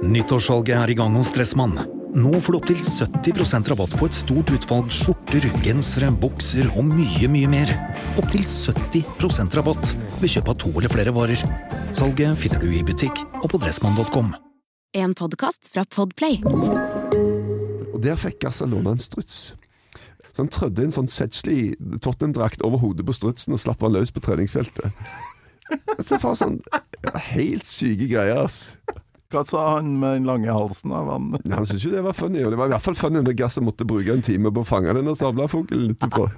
Nyttårssalget I gang hos Dressmann. Nå får du opp til 70% rabatt på et stort utvalg skjorter, gensere, bukser og mye mer. Opp til 70% rabatt ved kjøp av 2 eller flere varer. Salget finner du I butikk og på dressmann.com. En podcast fra Podplay. Og der fikk Gasser låne en struts. Så han trødde en sånn Sedgley Tottenham-drakt over hodet på strutsen og slapp han løs på treningsfeltet. Så var sånn helt syke greier, ass. Hva sa han med den lange halsen av han? Ja, han syntes jo det var funny, og det var I hvert fall funny når Gasser måtte bruke en time på å fange den og sabla fogelen litt på.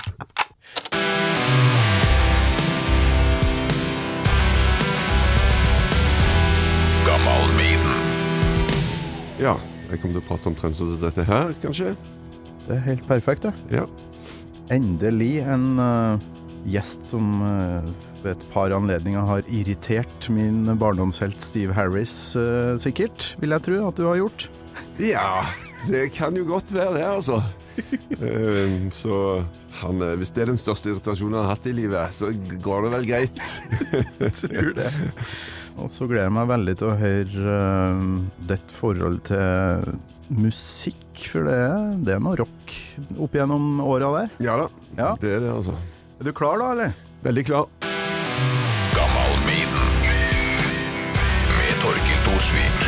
Gammal Maiden. Ja, jeg kommer til å prate om trends som dette her, kanskje. Det helt perfekt, ja. Ja. Endelig en gjest som ved et par anledninger har irritert min barndomshelt Steve Harris, sikkert, vil jeg tro at du har gjort. Ja, det kan jo godt være det, altså. Så han, hvis det den største irritasjonen han har hatt I livet, så går det vel greit. Jeg tror det. Og så gleder jeg meg veldig til å høre ditt forhold til musikk, for det noe rock opp gjennom åra der. Ja da, Ja. Det det, altså. Er du klar da, eller? Veldig klar. Gammal Maiden. Med Torkel Thorsvik.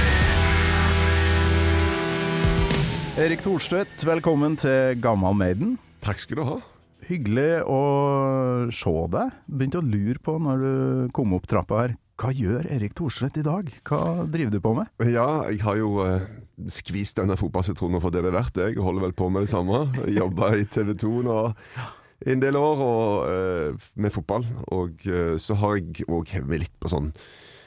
Erik Thorstvedt, velkommen til Gammal Maiden. Takk skal du ha. Hyggelig å se deg. Begynte å lure på når du kom opp trappa her. Hva gjør Erik Thorstvedt I dag? Hva driver du på med? Ja, jeg har jo skvist denne fotballsitronen for det det verdt. Jeg holder vel på med det samme. Jeg jobber I TV 2 nå en del år og, med fotball. Og så har jeg også hevet meg litt på sånn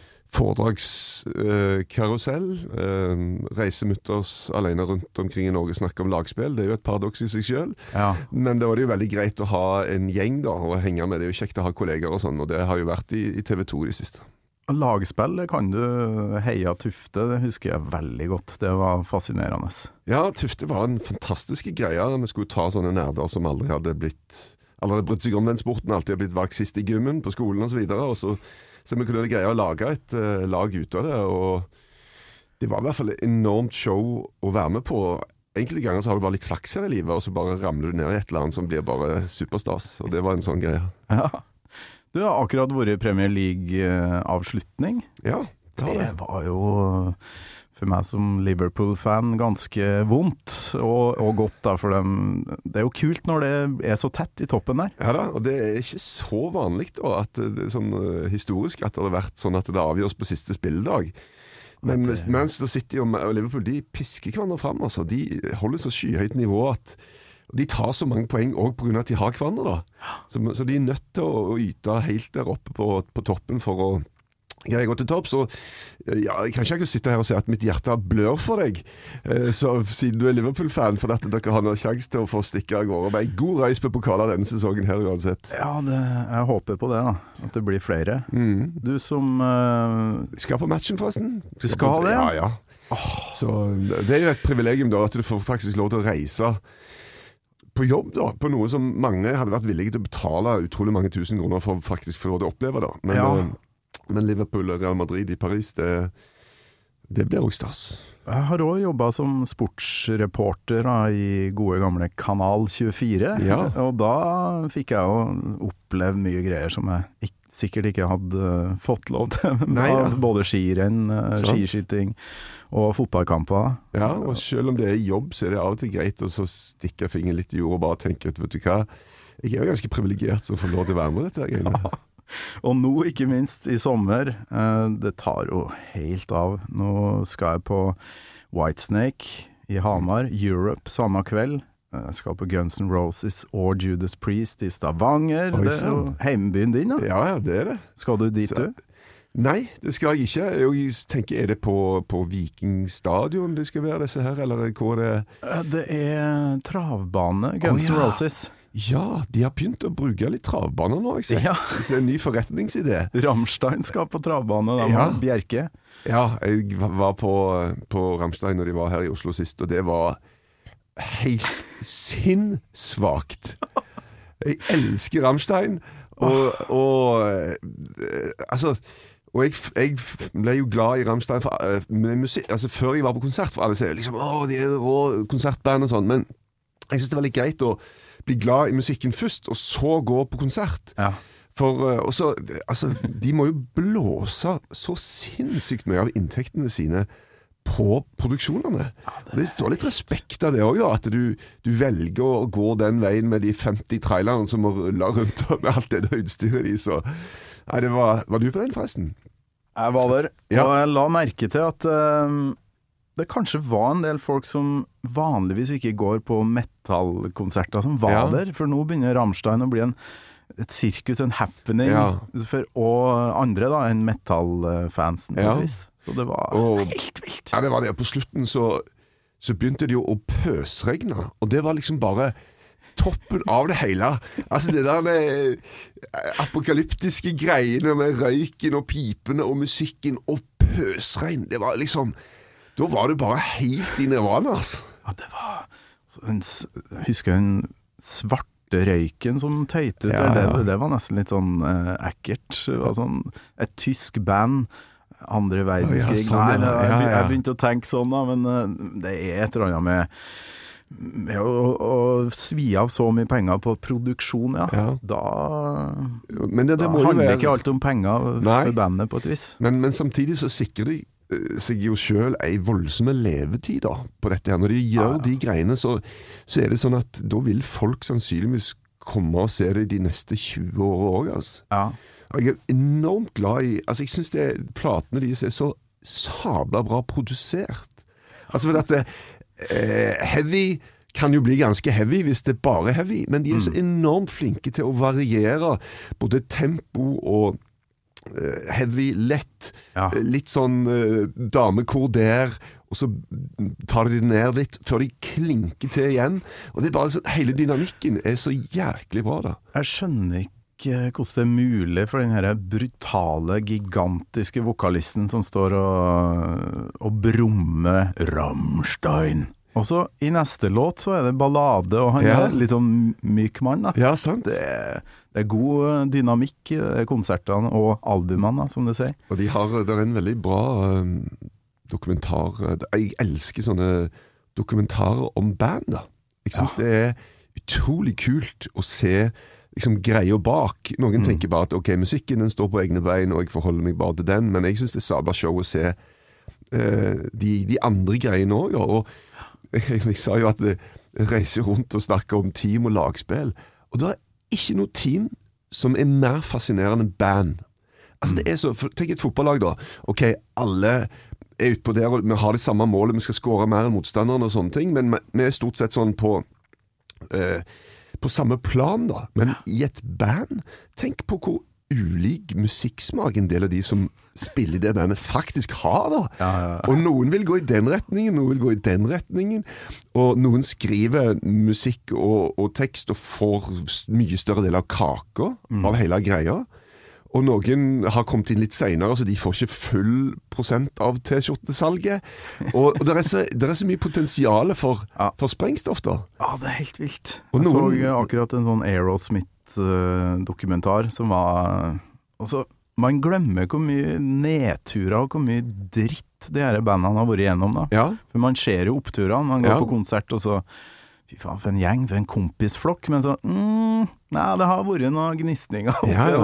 foredragskarusell. Reisemutters alene rundt omkring I Norge snakker om lagspill. Det jo et paradoks I seg selv. Ja. Men det var det jo veldig greit å ha en gjeng da, og henge med. Det jo kjekt å ha kolleger og sånn, og det har jo vært I TV 2 de siste. Lagspill kan du Heia Tufte, det husker jeg veldig godt. Det var fascinerende. Ja, Tufte var en fantastisk greie. Vi skulle ta sånne nerder som aldri hadde brytt seg om den sporten, alltid hadde blitt valgt sist I gymmen på skolen og så videre, og så vi kunne greie å lage et lag ut av det, og det var I hvert fall et enormt show å være med på. Enkelte ganger så har du bare litt flaks her I livet, og så bare ramler du ned I et eller annet som blir bare superstas, og det var en sånn greie. Ja. Du har akkurat vært I Premier League-avslutning. Ja, det var jo for meg som Liverpool-fan ganske vondt og godt da, for det jo kult når det så tett I toppen der. Ja da, og det ikke så vanlig da, at det sånn historisk at det har vært sånn at det avgjøres på siste spilledag. Men Manchester City og Liverpool, de pisker hverandre frem, altså. De holder så skyhøyt nivå at de tar så mange poeng også på grunn av at de har hverandre da. Så de nødt til å yte helt der oppe på toppen for å greie å gå til topp. Så ja, jeg kan ikke sitte her og si at mitt hjerte blør for deg, så siden du Liverpool-fan, for at dere har noen sjanse til å få stikke av gårde med en god reis på pokaler denne sesongen her uansett. Ja, jeg håper på det da, at det blir flere. Du som skal på matchen forresten. Du skal det? Ja. Så det jo et privilegium da, at du får faktisk lov til å reise på jobb da, på noe som mange hadde vært villige til å betale utrolig mange tusen kroner for faktisk for å oppleve da. Men Liverpool og Real Madrid I Paris, det blir også stas. Jeg har også jobbet som sportsreporter da, I gode gamle Kanal 24, og da fikk jeg jo oppleve mye greier som jeg sikkert ikke hadde fått lov til. Både skirenn, skiskyting og fotballkamper. Ja, og selv om det jobb, så det av og til greit å så stikke fingeren litt I jord og bare tenke, vet du hva, jeg jo ganske privilegert som får lov til å være med dette. Ja. Og nå, ikke minst I sommer, det tar jo helt av. Nå skal jeg på Whitesnake I Hamar, Europe, samme kveld. Jeg skal på Guns N' Roses og Judas Priest I Stavanger. Det jo hjembyen din, da. Ja, det det. Skal du dit, du? Nei, det skal jeg ikke. Jeg tenker, det på Vikingstadion det skal være disse her, eller hvor det? Det travbane, Guns N' Roses. Ja, de har begynt å bruke litt travbaner nå, ikke sant? Ja. Det en ny forretningsidé. Rammstein skal på travbane, da med Bjerke. Ja, jeg var på Rammstein når de var her I Oslo sist, og det var helt sinnssvakt. Jeg elsker Rammstein, og altså, Og jeg ble jo glad i Rammstein med musikk, altså før jeg var på konsert, for alle sier liksom, de er rå konsertband og sånn, men jeg synes det er veldig greit å bli glad i musikken først, og så gå på konsert. Ja. For også, altså, de må jo blåse så sinnssykt mye av inntektene sine på produksjonene. Ja, det står litt respekt av det også, da, at du velger å gå den veien med de 50 trailerne som må rulle rundt med alt det utstyret de, så... Nei, var du på den forresten? Jeg var der, og jeg la merke til at det kanskje var en del folk som vanligvis ikke går på metallkonserter som var der, for nå begynner Rammstein å bli et sirkus, en happening og andre da, enn metallfansen på et vis. Så det var helt vilt. Ja, det var det. På slutten så begynte det jo å pøsregne, og det var liksom bare toppen av det hele. Altså det der apokalyptiske greiene med røyken og pipene og musikken og pøsregn, det var liksom, da var det bare helt i nirvana, altså. Ja, det var husker jeg en svarte røyken som tøyte ut der, det var nesten litt sånn ekkert. Det var sånn et tysk band, andre verdenskrig. Jeg begynte å tenke sånn da, men det er et eller annet med å svi av så mye penger på produksjon, da handler ikke alt om penger for bandet på et vis. Men samtidig så sikrer de seg jo selv en voldsomme levetid da, på dette her. Når de gjør de greiene, så er det sånn at da vil folk sannsynligvis komme og se det de neste 20 år også, altså. Ja. Jeg er enormt glad i, altså jeg synes platene de er så sabla bra produsert. Altså for at heavy kan jo bli ganske heavy hvis det bare er heavy, men de er så enormt flinke til å variere både tempo og heavy, lett, litt sånn damekor der, og så tar de ned litt før de klinker til igjen, og det er bare sånn, hele dynamikken er så jæklig bra da. Jeg skjønner ikke hvordan det er mulig for den her brutale, gigantiske vokalisten som står og brummer Rammstein. Og så i neste låt så er det ballade, og han er litt sånn myk mann da. Ja, sant. Det er god dynamikk i konsertene og albumene, som du sier. Og det er en veldig bra dokumentar. Jeg elsker sånne dokumentarer om band da. Jeg synes det er utrolig kult å se liksom greier bak. Noen tenker bare at ok, musikken den står på egne bein, og jeg forholder meg bare til den, men jeg synes det er sabla show å se de andre greiene også, og jeg sa jo at jeg reiser rundt og snakker om team og lagspill, og det er ikke noe team som er mer fascinerende enn band. Altså det er så, tenk et fotballag da, ok, alle er ute på der, og vi har det samme målet, vi skal skåre mer enn motstanderne og sånne ting, men vi er stort sett sånn på samme plan da, men i et band, tenk på hvor ulik musikksmak en del av de som spiller det bandet faktisk har da. Og noen vil gå i den retningen, noen vil gå i den retningen, og noen skriver musikk og tekst og får mye større del av kaka av hele greia. Og noen har kommet inn litt senere, så de får ikke full prosent av t-skjortesalget. Og det er så mye potensiale for sprengstoff da. Ja, det er helt vilt. Jeg så akkurat en sånn Aerosmith-dokumentar som var... Altså, man glemmer hvor mye nedturer og hvor mye dritt de her bandene har vært igjennom da. Ja. For man ser jo oppturene, man går på konsert og så... Fy faen, for en gjeng, for en kompisflokk, men så, nei, det har vært noen gnisninger.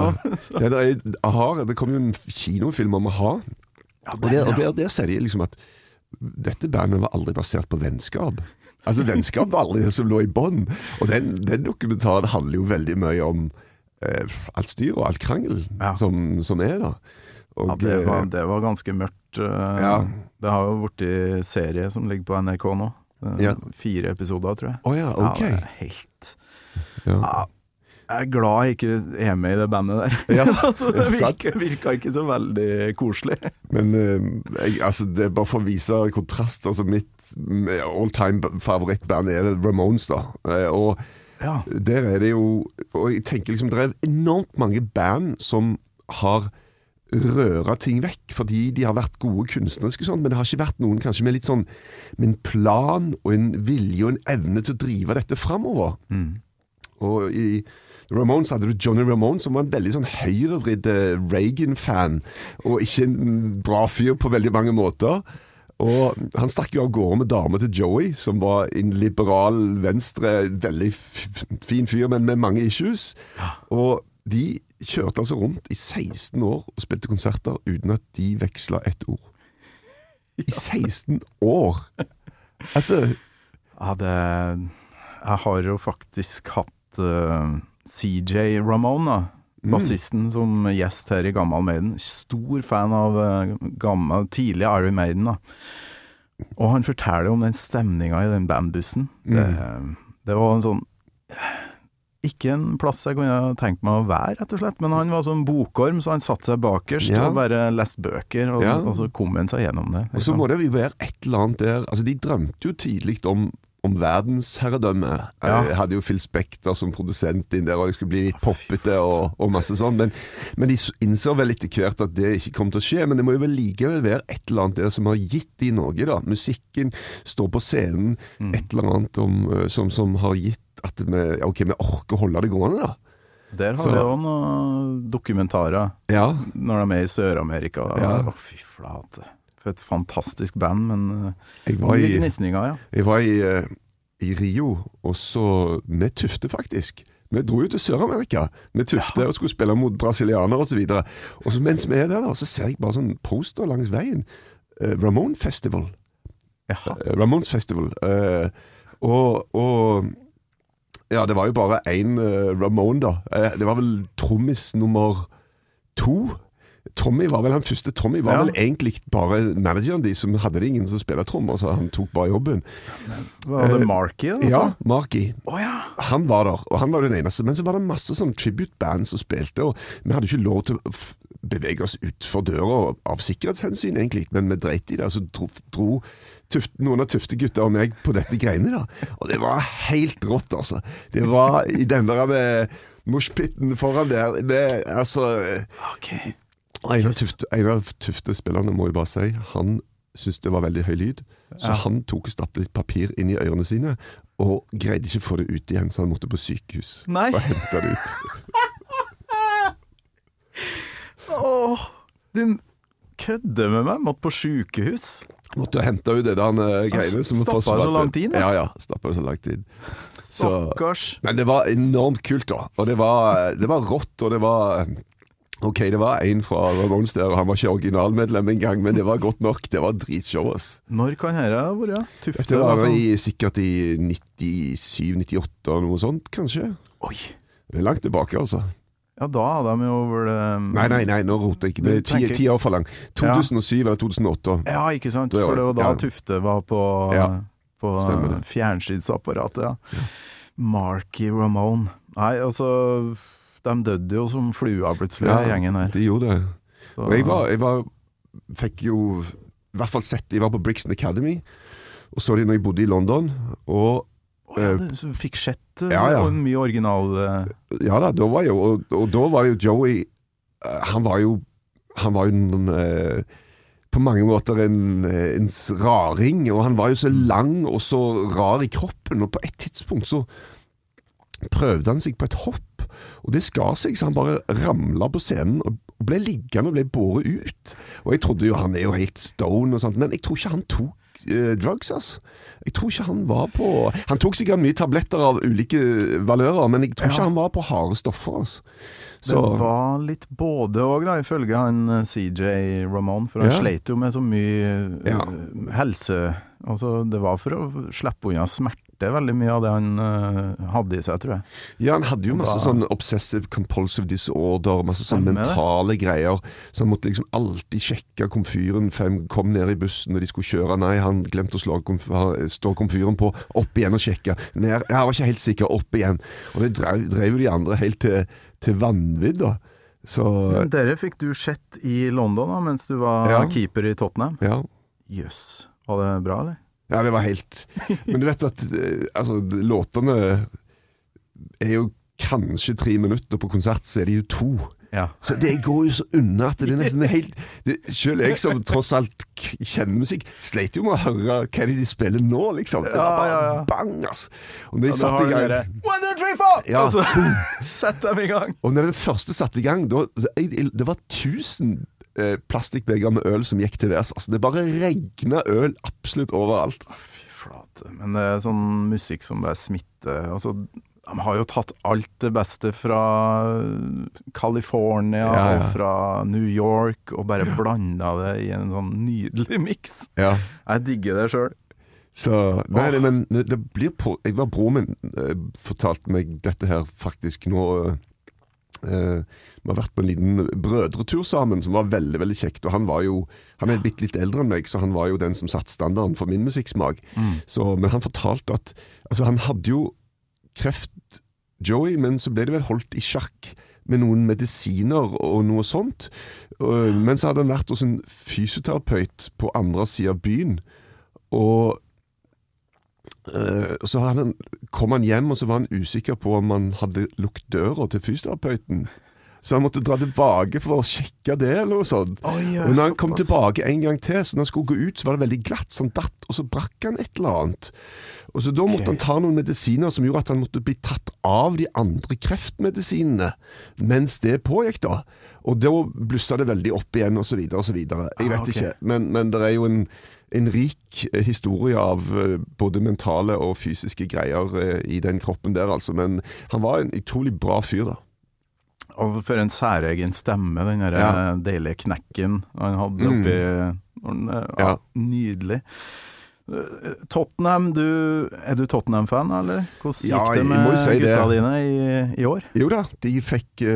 Det kom jo en kinofilm om A-ha, og der ser de liksom at dette bandet var aldri basert på vennskap. Altså, vennskap var aldri det som lå i bånd, og den dokumentaren handler jo veldig mye om alt styr og alt krangel som er da. Og, det var ganske mørkt. Det har jo vært i serie som ligger på NRK nå. 4 episoder, tror jeg. Ok. Ja, det er helt... jeg er glad jeg ikke er med i det bandet der. Altså, det virka ikke så veldig koselig. Men altså, det er bare for å vise kontrast. Altså, mitt all-time favorittband er Ramones da. Og der er det jo... Og jeg tenker liksom, det er enormt mange band som har røre ting vekk, fordi de har vært gode kunstneriske sånn, men det har ikke vært noen kanskje med litt sånn, med en plan og en vilje og en evne til å drive dette fremover. Og i Ramones hadde du Johnny Ramone, som var en veldig sånn høyrevridd Reagan-fan, og ikke en bra fyr på veldig mange måter. Og han stakk jo av gårde med dame til Joey, som var en liberal, venstre, veldig fin fyr, men med mange issues. Og de kjørte altså rundt i 16 år og spilte konserter uten at de vekslet et ord. I 16 år! Altså... Ja, jeg har jo faktisk hatt CJ Ramone, bassisten som gjest her i Gammal Maiden. Stor fan av tidlig Iron Maiden, da. Og han forteller om den stemningen i den bandbussen. Det var en sånn... Ikke en plass jeg kunne tenkt meg å være, rett og slett. Men han var sånn bokorm, så han satt seg bakerst og bare leste bøker, og så kom han seg gjennom det. Og så må det jo være et eller annet der. Altså, de drømte jo tidlig om verdensherredømme. Jeg hadde jo Phil Spector som produsent inn der, og jeg skulle bli litt poppete og masse sånn. Men de innså vel etter hvert at det ikke kom til å skje. Men det må jo vel likevel være et eller annet der som har gitt de noe, da. Musikken står på scenen, et eller annet som har gitt at vi orker å holde det gående, da. Der har vi jo noen dokumentarer når de i Sør-Amerika. Fy flate. For et fantastisk band, men jeg var i Rio, og så med Tufte faktisk. Vi dro jo til Sør-Amerika med Tufte og skulle spille mot brasilianere og så videre. Og så mens vi der da, så ser jeg bare sånn poster langs veien. Ramones Festival. Ramones Festival. Og ja, det var jo bare en Ramone da. Det var vel trommis nummer 2. Tommy var vel han første. Tommy var vel egentlig bare manageren de som hadde det ingen som spiller trommer, så han tok bare jobben. Var det Marky? Ja, Marky. Han var der, og han var den eneste. Men så var det masse sånn tribute-band som spilte, og vi hadde ikke lov til å bevege oss ut for døra av sikkerhetshensyn egentlig, men vi dreit i det, og så dro noen av Tufte-gutta og meg på dette greiene da. Og det var helt rått, altså. Det var i denne med moshpitten foran der, altså... En av Tufte-spillerne må jeg bare si, han syntes det var veldig høy lyd, så han tok og stappte litt papir inn i ørene sine, og greide ikke å få det ut igjen, så han måtte på sykehus og hente det ut. Du kødder med meg, måtte på sykehus. Måtte hente ut det der greiene som stappet så lang tid? Ja, stappet så lang tid. Stakkars. Men det var enormt kult da, og det var rått, og det var... Ok, det var en fra Ramones der, og han var ikke originalmedlem en gang, men det var godt nok, det var dritshow, ass. Når kan dette være? Tufte? Det var sikkert i 97-98 og noe sånt, kanskje. Oi! Det langt tilbake, altså. Ja, da hadde de jo vel... Nei, nå roter jeg ikke. Det er 10 år for lang. 2007 eller 2008. Ja, ikke sant? For det var da Tufte var på fjernsynsapparatet, Marky Ramone. Nei, altså... De døde jo som flua plutselig, gjengen her. De gjorde det. Og jeg fikk jo i hvert fall sett, jeg var på Brixton Academy, og så de når jeg bodde i London, og... du fikk sett mye original... Ja da, da var jo, og da var jo Joey, han var jo på mange måter en raring, og han var jo så lang og så rar i kroppen, og på et tidspunkt så prøvde han seg på et hopp, og det skar seg, så han bare ramlet på scenen og ble liggende og ble båret ut. Og jeg trodde jo, han er jo helt stone og sånt, men jeg tror ikke han tok drugs, altså. Jeg tror ikke han var på... Han tok sikkert mye tabletter av ulike valører, men jeg tror ikke han var på harde stoffer, altså. Så. Det var litt både også da, ifølge han CJ Ramone, for han sleit jo med så mye helse. Altså, det var for å slippe unna smerte veldig mye av det han hadde i seg, tror jeg. Ja, han hadde jo masse sånn obsessive compulsive disorder, masse sånn mentale greier, så han måtte liksom alltid sjekke komfyren før han kom ned i bussen når de skulle kjøre. Nei, han glemte å stå komfyren på, opp igjen og sjekke. Ned, jeg var ikke helt sikker, opp igjen. Og det drev jo de andre helt til vanvidd da. Så... Men dere fikk du sett i London da, mens du var keeper i Tottenham? Ja. Jøss. Var det bra, eller? Ja, det var helt... Men du vet at altså, låtene er jo kanskje 3 minutter på konsert, så er det jo 2. Ja. Så det går jo så unna at det er nesten helt selv jeg som tross alt kjenner musikk sleit jo med å høre hva de spiller nå liksom. Det var bare bang altså. Og når de satte i gang 1, 2, 3, 4 og så sett dem i gang. Og når den første satte i gang det var 1000 plastikkbeger med øl som gikk til værs. Altså, det bare regnet øl absolutt overalt. Fy flate. Men det er sånn musikk som bare smitter. Altså, de har jo tatt alt det beste fra California og fra New York og bare blandet det i en sånn nydelig mix. Ja. Jeg digger det selv. Så, nei, men det blir jeg var bror min fortalte meg dette her faktisk nå vi har vært på en liten brødretur sammen som var veldig, veldig kjekt, og han er litt eldre enn meg, så han var jo den som satt standarden for min musikksmak. Men han fortalte at altså, han hadde jo kreft, Joey, men så ble det vel holdt i sjakk med noen medisiner og noe sånt, men så hadde han vært hos en fysioterapeut på andre siden av byen, og så kom han hjem, og så var han usikker på om han hadde lukket døra til fysioterapeuten. Så han måtte dra tilbake for å sjekke det eller noe sånt. Og når han kom tilbake en gang til, så når han skulle gå ut, så var det veldig glatt, så han datt, og så brakk han et eller annet. Og så da måtte han ta noen medisiner som gjorde at han måtte bli tatt av de andre kreftmedisinene, mens det pågikk da. Og da blusset det veldig opp igjen, og så videre, og så videre. Jeg vet ikke, men det er jo en rik historie av både mentale og fysiske greier i den kroppen der, altså. Men han var en utrolig bra fyr da. Og for en særegen stemme, den der deilige knekken han hadde oppi, nydelig. Tottenham, er du Tottenham-fan, eller? Hvordan gikk det med gutta dine i år? Jo da, de fikk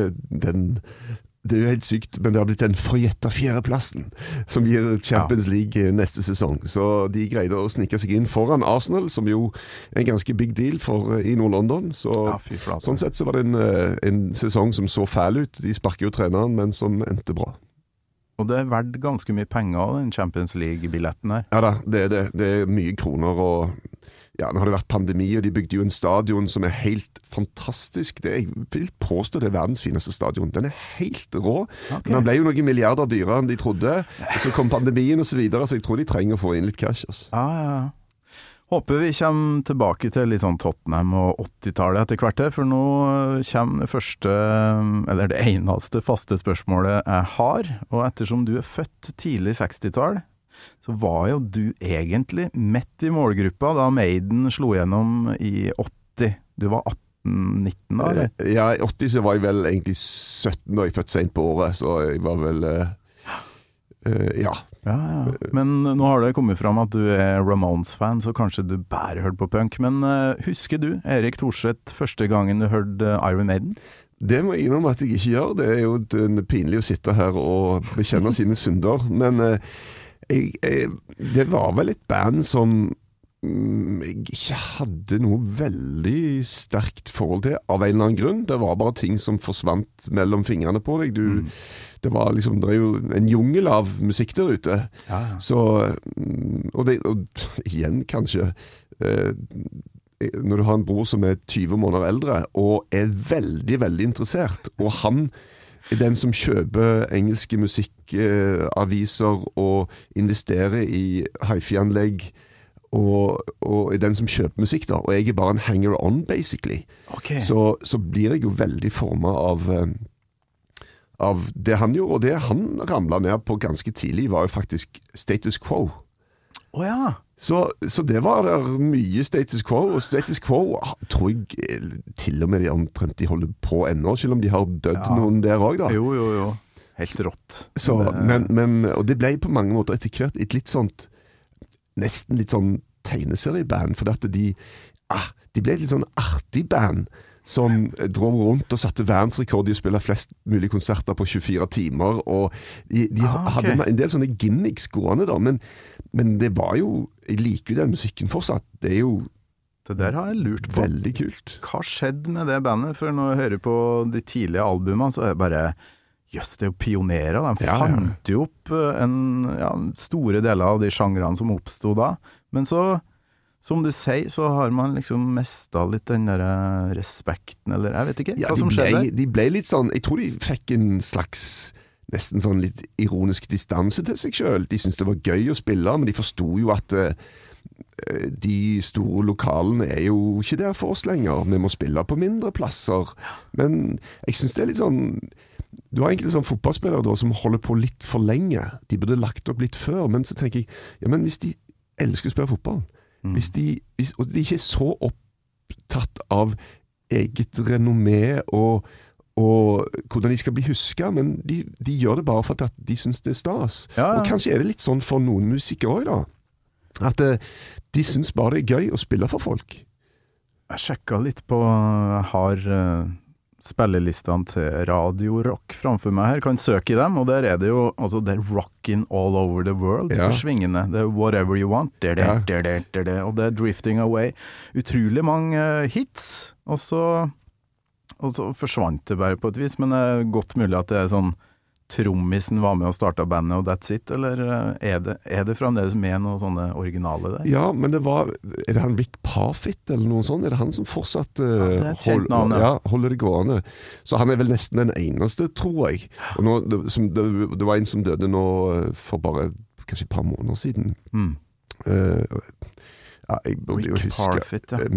det er jo helt sykt, men det har blitt den forgjetta 4. plassen som gir Champions League neste sesong. Så de greide å snike seg inn foran Arsenal, som jo er en ganske big deal i Nord-London. Så sånn sett så var det en sesong som så fæl ut. De sparket jo treneren, men som endte bra. Og det er verdt ganske mye penger, den Champions League-billetten her. Ja da, det er det. Det er mye kroner, og nå har det vært pandemi, og de bygde jo en stadion som er helt fantastisk. Jeg vil påstå det er verdens fineste stadion. Den er helt rå. Men den ble jo noen milliarder dyrere enn de trodde. Og så kom pandemien og så videre, så jeg tror de trenger å få inn litt cash. Altså. Håper vi kommer tilbake til litt sånn Tottenham og 80-tallet etter hvert, for nå kommer det første, eller det eneste faste spørsmålet jeg har, og ettersom du er født tidlig 60-tall, så var jo du egentlig midt i målgruppa da Maiden slo gjennom i 80. Du var 18-19 da, eller? Ja, i 80 så var jeg vel egentlig 17 da jeg født sent på året, så jeg var vel, ja. Men nå har det kommet fram at du er Ramones-fan, så kanskje du bare hørte på punk. Men husker du, Erik Thorsvedt, første gangen du hørte Iron Maiden? Det må jeg innrømme at jeg ikke gjør. Det er jo pinlig å sitte her og bekjenne sine synder, men det var vel et band som jeg ikke hadde noe veldig sterkt forhold til av en eller annen grunn. Det var bare ting som forsvant mellom fingrene på deg. Det var liksom, det er jo en jungel av musikk der ute. Så, og igjen kanskje, når du har en bror som er 20 måneder eldre og er veldig, veldig interessert, og han er den som kjøper engelske musikkaviser og investerer i hi-fi-anlegg og er den som kjøper musikk da, og jeg er bare en hanger-on basically. Så blir jeg jo veldig formet av det han gjorde, og det han ramlet ned på ganske tidlig var jo faktisk status quo. Så det var der mye status quo, og status quo tror jeg til og med de holder på ennå, selv om de har dødd noen der også da. Jo. Helt rått. Så, men, og det ble på mange måter etter hvert et litt sånt, nesten litt sånn tegneserieband, for at de ble et litt sånn artig band, som drog rundt og satte verdensrekord i å spille flest mulig konserter på 24 timer, og de hadde en del sånne gimmicks gående da, men det var jo, jeg liker jo den musikken fortsatt, det er jo det der har jeg lurt på. Veldig kult. Hva skjedde med det bandet? For når jeg hører på de tidlige albumene, så er det bare jøss, det er jo pionerer, de fant jo opp store deler av de sjangrene som oppstod da, men så som du sier, så har man liksom mistet litt den der respekten, eller jeg vet ikke hva som skjedde. De ble litt sånn, jeg tror de fikk en slags nesten sånn litt ironisk distanse til seg selv. De syntes det var gøy å spille, men de forstod jo at de store lokalene er jo ikke der for oss lenger. Vi må spille på mindre plasser. Men jeg synes det er litt sånn, du har egentlig sånn fotballspillere da, som holder på litt for lenge. De burde lagt opp litt før, men så tenker jeg, ja, men hvis de elsker å spille fotball, hvis de ikke er så opptatt av eget renommé og hvordan de skal bli husket, men de gjør det bare for at de synes det er stas. Ja. Og kanskje er det litt sånn for noen musikere også da, at de synes bare det er gøy å spille for folk. Jeg sjekket litt på, jeg har spillelistene til Radio Rock framfor meg her, kan søke i dem, og der er det jo, altså det er Rockin' All Over the World, forsvingende, det er Whatever You Want, og det er Drifting Away, utrolig mange hits, og så forsvant det bare på et vis, men det er godt mulig at det er sånn trommisen var med og startet bandet og that's it, eller er det fremdeles med noen sånne originale der? Ja, men er det han Rick Parfitt eller noe sånt? Er det han som fortsatt holder det gående? Så han er vel nesten den eneste, tror jeg. Og nå, det var en som døde nå for bare kanskje et par måneder siden. Jeg burde jo huske. Rick Parfitt, ja.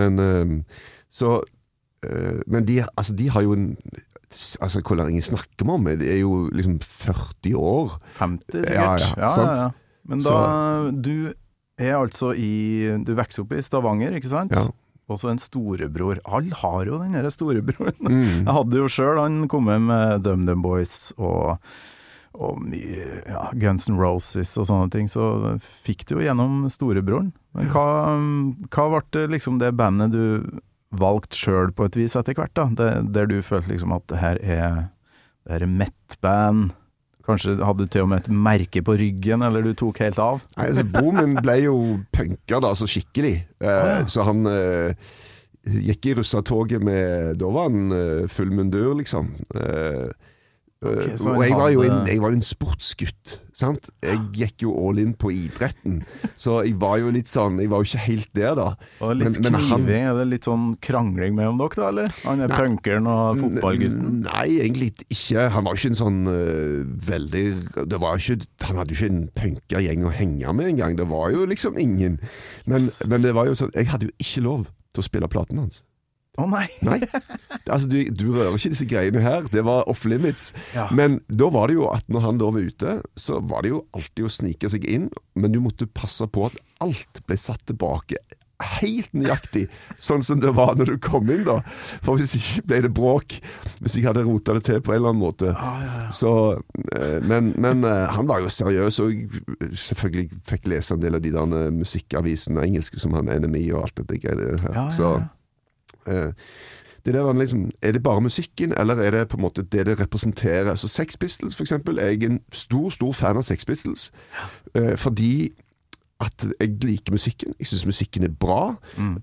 Men de har jo en hvor lenge snakker vi om? Det er jo liksom 40 år. 50 sikkert. Ja. Men da, du er altså du vokser opp i Stavanger, ikke sant? Ja. Også en storebror. Alle har jo den her storebroren. Jeg hadde jo selv, han kom med Dum Boys og mye Guns N' Roses og sånne ting, så fikk du jo gjennom storebroren. Men hva var det liksom det bandet du valgt selv på et vis etter hvert da, der du følte liksom at det her er mettband, kanskje hadde til og med et merke på ryggen, eller du tok helt av? Nei, altså Boomen ble jo punker da, så skikkelig, så han gikk i russatoget med, da var han full mundur liksom, Okay, og jeg var jo en sportsgutt, sant? Jeg gikk jo all in på idretten, så jeg var jo litt sånn, jeg var jo ikke helt der da. Og litt kniving, er det litt sånn krangling mellom dere da, eller? Han punkeren og fotballgutten? Nei, egentlig ikke. Han var jo ikke en sånn veldig, han hadde jo ikke en punkergjeng å henge med en gang, det var jo liksom ingen. Men det var jo sånn, jeg hadde jo ikke lov til å spille platen hans. Nei. Altså du rører ikke disse greiene her. Det var off limits. Men da var det jo at når han da var ute, så var det jo alltid å snike seg inn, men du måtte passe på at alt ble satt tilbake helt nøyaktig, sånn som det var når du kom inn da. For hvis ikke ble det bråk, hvis jeg hadde rotet det til på en eller annen måte. Så, men han var jo seriøs, og selvfølgelig fikk lese en del av de der musikkavisene engelske som han NME og alt dette greiene her. Så det der liksom, er det bare musikken, eller er det på en måte det representerer? Så Sex Pistols for eksempel, er jeg en stor fan av Sex Pistols, fordi at jeg liker musikken, jeg synes musikken er bra,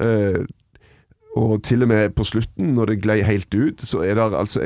og til og med på slutten, når det glei helt ut, så er det altså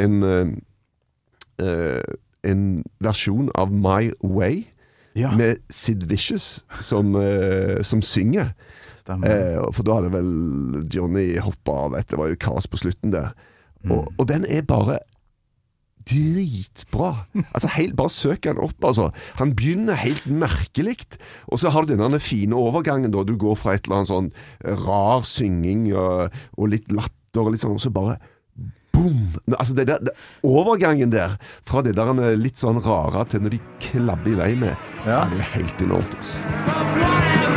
en versjon av My Way med Sid Vicious som synger. For da hadde vel Johnny hoppet av, det var jo kaos på slutten der, og den er bare dritbra, altså bare søk han opp, altså han begynner helt merkelikt, og så har du denne fine overgangen da, du går fra et eller annet sånn rar synging og litt latter og litt sånn, og så bare boom, altså det overgangen der fra det der litt sånn rare til når de klabber i vei med, det er helt enormt altså.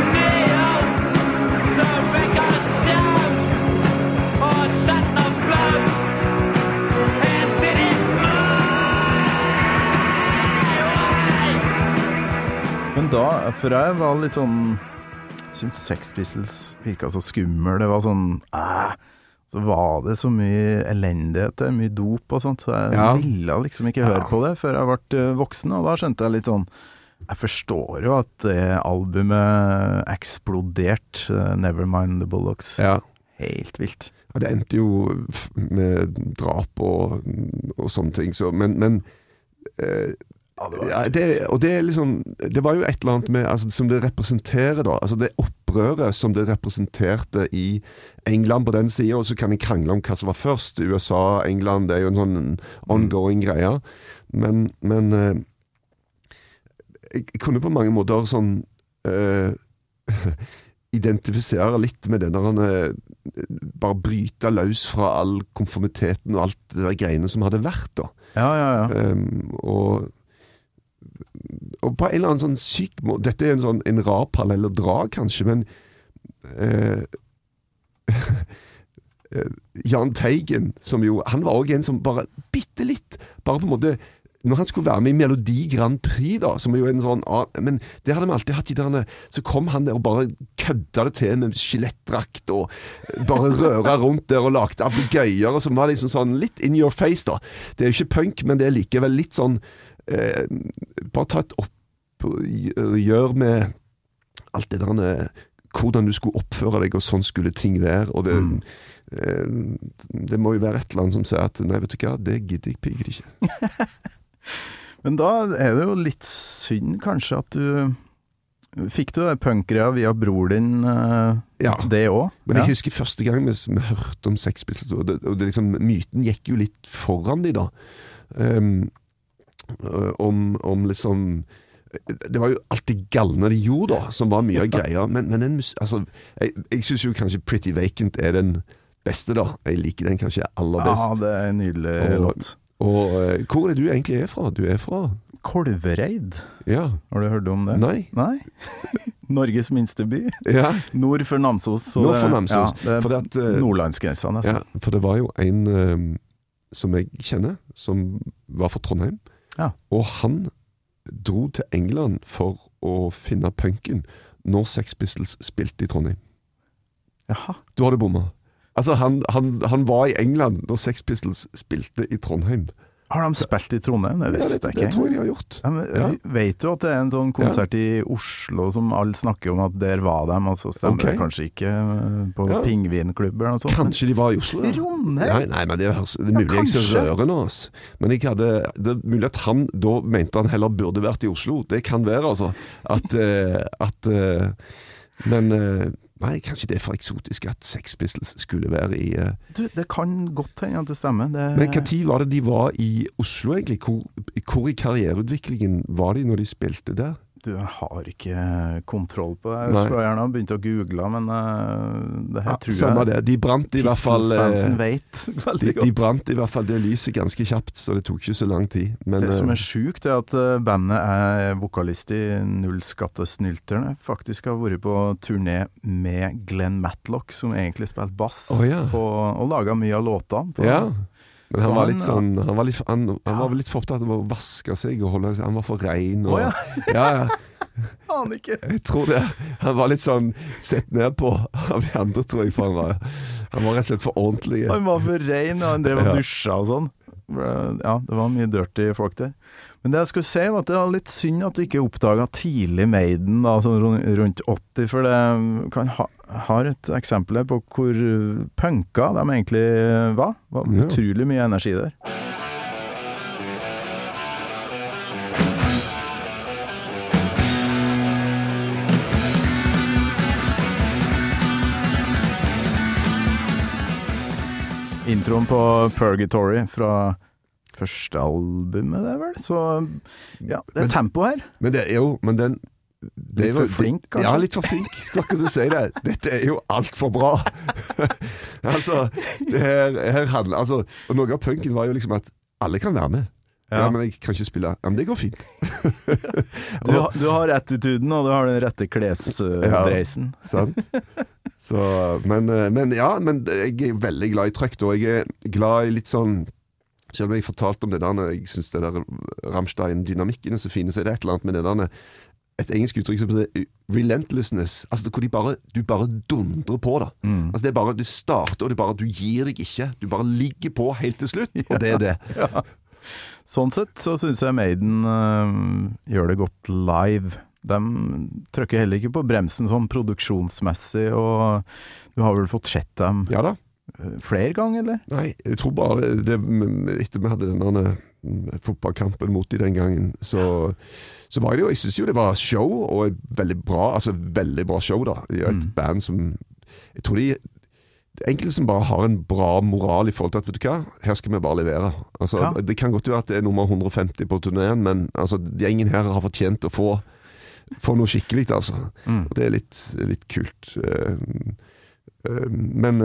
Men da, for jeg var litt sånn, synes Sex Pistols virket så skummel, det var sånn, så var det så mye elendighet, mye dop og sånt, så jeg ville liksom ikke høre på det før jeg ble voksen, og da skjønte jeg litt sånn, jeg forstår jo at det albumet eksploderte, Nevermind the Bullocks, helt vilt. Ja, det endte jo med drap og sånne ting, så, men det er liksom, det var jo et eller annet med, altså, som det representerer da, altså det opprøret som det representerte i England på den siden, og så kan jeg krangle om hva som var først. USA, England, det er jo en sånn ongoing greie. Men jeg kunne på mange måter sånn identifisere litt med den der bare bryte løs fra all konformiteten og alt det der greiene som hadde vært da. Ja. Og på en eller annen sånn syk måte, dette er en sånn en rar parallell å dra kanskje, men Jahn Teigen, som jo, han var også en som bare bitte litt, bare på en måte når han skulle være med i Melodi Grand Prix da, som er jo en sånn, men det hadde vi alltid hatt i derne, så kom han der og bare kødda det til med skjelettdrakt og bare røra rundt der og lagde ablegøyer som var liksom sånn litt in your face da. Det er jo ikke punk, men det er likevel litt sånn bare ta et oppgjør med alt det der hvordan du skulle oppføre deg og sånn skulle ting være, og det må jo være et eller annet som sier at nei, vet du hva, det gidder jeg pigger ikke. Men da er det jo litt synd kanskje at fikk du det punkgreia via bror din det også? Men jeg husker første gang vi hørte om Sex Pistols, og det liksom, myten gikk jo litt foran de da, om liksom det var jo alt det galne de gjorde da, som var mye greier, men altså, jeg synes jo kanskje Pretty Vacant er den beste da, jeg liker den kanskje aller best. Ja, det er en nydelig låt. Og hvor er det du egentlig er fra? Du er fra? Kolvereid. Ja. Har du hørt om det? Nei. Norges minste by. Ja. Nord for Namsos. Nord for Namsos. Ja, det er nordlandsgrensa nesten. Ja, for det var jo en som jeg kjenner, som var fra Trondheim. Ja. Og han dro til England for å finne punken når Sex Pistols spilte i Trondheim. Jaha. Du hadde bommet. Altså, han var i England når Sex Pistols spilte i Trondheim. Har de spilt i Trondheim? Det visste jeg ikke. Det tror jeg de har gjort. Vet du at det er en sånn konsert i Oslo som alle snakker om at der var dem, og så stemmer det kanskje ikke på pingvinklubb eller noe sånt? Kanskje de var i Oslo? Trondheim? Nei, men det er mulig jeg ser rørende oss. Men det er mulig at han da mente han heller burde vært i Oslo. Det kan være altså. Men nei, kanskje det er for eksotisk at Sex Pistols skulle være i det kan godt hende at det stemmer. Men hva tid var det de var i Oslo egentlig? Hvor i karriereutviklingen var de når de spilte der? Du, jeg har ikke kontroll på det. Jeg skulle gjerne ha begynt å google, men det her tror jeg... Samme det. De brant i hvert fall... Pistolsfansen vet veldig godt. De brant i hvert fall det lyset ganske kjapt, så det tok ikke så lang tid. Men, det som er sjukt er at bandet er vokalist i Nullskattesnylterne. Faktisk har vært på turné med Glenn Matlock, som egentlig spilte bass, og laget mye av låtene. Ja. Men han var litt sånn, han var litt for opptatt av å vaske seg og holde seg, han var for rein og, Han ikke. Jeg tror det, han var litt sånn sett ned på av de andre, tror jeg, for han var rett og slett for ordentlig. Han var for rein, og han drev og dusja og sånn. Ja, det var mye dirty folk der. Men det jeg skulle si var at det var litt synd at du ikke oppdaget tidlig Maiden da, sånn rundt 80, for det har et eksempel på hvor punka de egentlig var. Det var utrolig mye energi der. Introen på Purgatory fra første albumet, det vel? Så ja, det er tempo her. Men det er jo, litt for flink, kanskje? Ja, litt for flink, skal ikke si det. Dette er jo alt for bra. Altså, det her handler, altså, og noe av punken var jo liksom at alle kan være med. Ja, men jeg kan ikke spille. Ja, men det går fint. Du har attituden, og du har den rette klesdreisen. Sant. Så, men jeg er veldig glad i trøkk, og jeg er glad i litt sånn, selv om jeg fortalte om det der, jeg synes det der Rammstein-dynamikken er så fine, så er det et eller annet med det der, et engelsk uttrykk som heter relentlessness, altså hvor du bare dundrer på da. Altså det er bare, du starter, og det er bare, du gir deg ikke, du bare ligger på helt til slutt, og det er det. Ja. Sånn sett så synes jeg Maiden gjør det godt live. De trykker heller ikke på bremsen sånn produksjonsmessig, og du har vel fått sett dem da. Flere ganger, eller? Nei, jeg tror bare det, etter vi hadde denne fotballkampen mot de den gangen, så var det jo, jeg synes jo det var show, og veldig bra show da. Det er et band som, jeg tror det er enkelte som bare har en bra moral i forhold til at, vet du hva, her skal vi bare levere. Altså, det kan godt være at det er nummer 150 på turneen, men altså, gjengen her har fortjent å få noe skikkelig, altså. Og det er litt kult. Men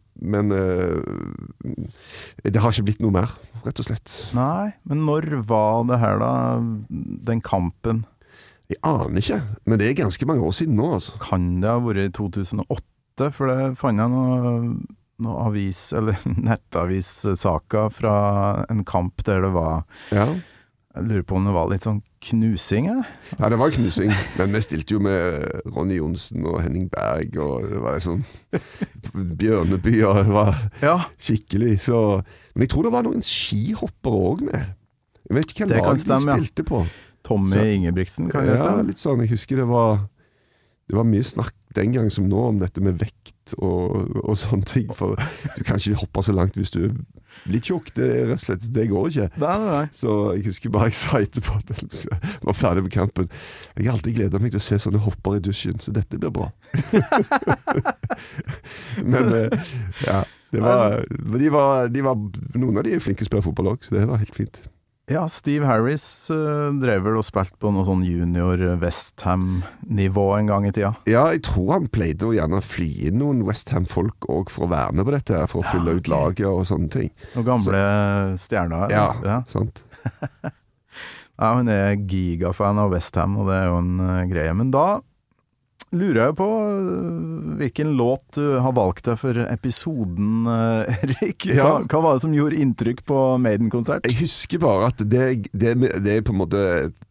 det har ikke blitt noe mer, rett og slett. Nei, men når var det her da, den kampen? Jeg aner ikke, men det er ganske mange år siden nå, altså. Kan det ha vært i 2008? For det fant jeg noe avis, eller nettavis-saker fra en kamp der det var, jeg lurer på om det var litt sånn knusing, Ja, det var knusing, men vi stilte jo med Ronny Johnsen og Henning Berg, og det var sånn Bjørneby, og det var skikkelig, så men jeg tror det var noen skihopper også med. Jeg vet ikke hva lag de spilte på. Tommy Ingebrigtsen, kan det stemme? Ja, litt sånn, jeg husker det var mye snakk den gang som nå om dette med vekt og sånne ting, for du kan ikke hoppe så langt hvis du er litt tjukk, det er rett og slett, det går ikke. Nei. Så jeg husker bare jeg sa etterpå at jeg var ferdig med kampen. Jeg har alltid gledet meg til å se sånne hopper i dusjen, så dette blir bra. Men de var noen av de er flinke å spille fotball også, så det var helt fint. Ja, Steve Harris drev vel og spilte på noe sånn junior West Ham-nivå en gang i tida. Ja, jeg tror han pleide å gjerne fly inn noen West Ham-folk også for å være med på dette her, for å fylle ut laget og sånne ting. Og gamle stjerner. Ja, sant. Ja, han er gigafan av West Ham, og det er jo en greie. Men da lurer jeg på hvilken låt du har valgt deg for episoden, Erik. Hva var det som gjorde inntrykk på Maiden-konsert? Jeg husker bare at det på en måte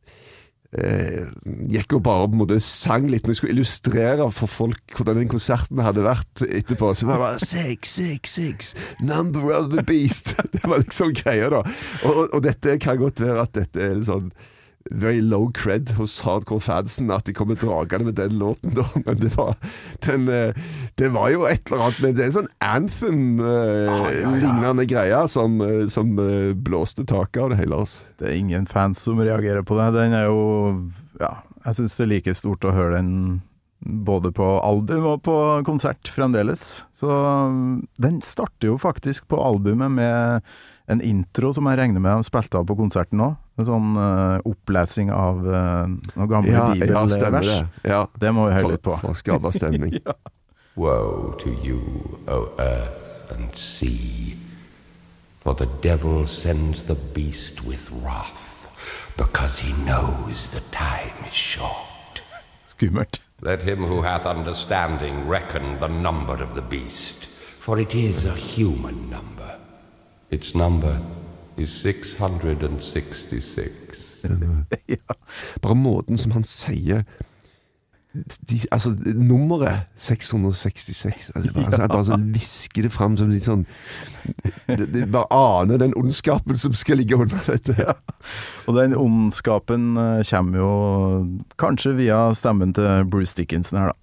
gikk og bare på en måte sang litt når jeg skulle illustrere for folk hvordan den konserten hadde vært etterpå, så var det bare 6, number of the beast. Det var liksom greia da, og dette kan godt være at dette er litt sånn very low cred hos hardcore fansen at de kommer dragende med den låten da, men det var jo et eller annet med det er en sånn anthem lignende greier som blåste taket av det hele. Det er ingen fans som reagerer på det. Den er jo, jeg synes det er like stort å høre den både på album og på konsert fremdeles. Så den starter jo faktisk på albumet med en intro som jeg regner med han spilte av på konserten nå. En sånn opplesing av noen gamle bibelvers. Det må vi høre litt på. For å skape stemning. Woe to you, O earth and sea, for the devil sends the beast with wrath, because he knows the time is short. Skummelt. Let him who hath understanding reckon the number of the beast, for it is a human number. Its number is 666. Bare måten som han sier altså nummeret 666 altså, bare sånn visker det frem som litt sånn det bare aner den ondskapen som skal ligge under dette. Og den ondskapen kommer jo kanskje via stemmen til Bruce Dickinson her da.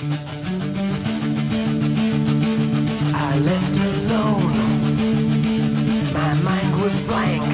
I left alone. My mind was blank.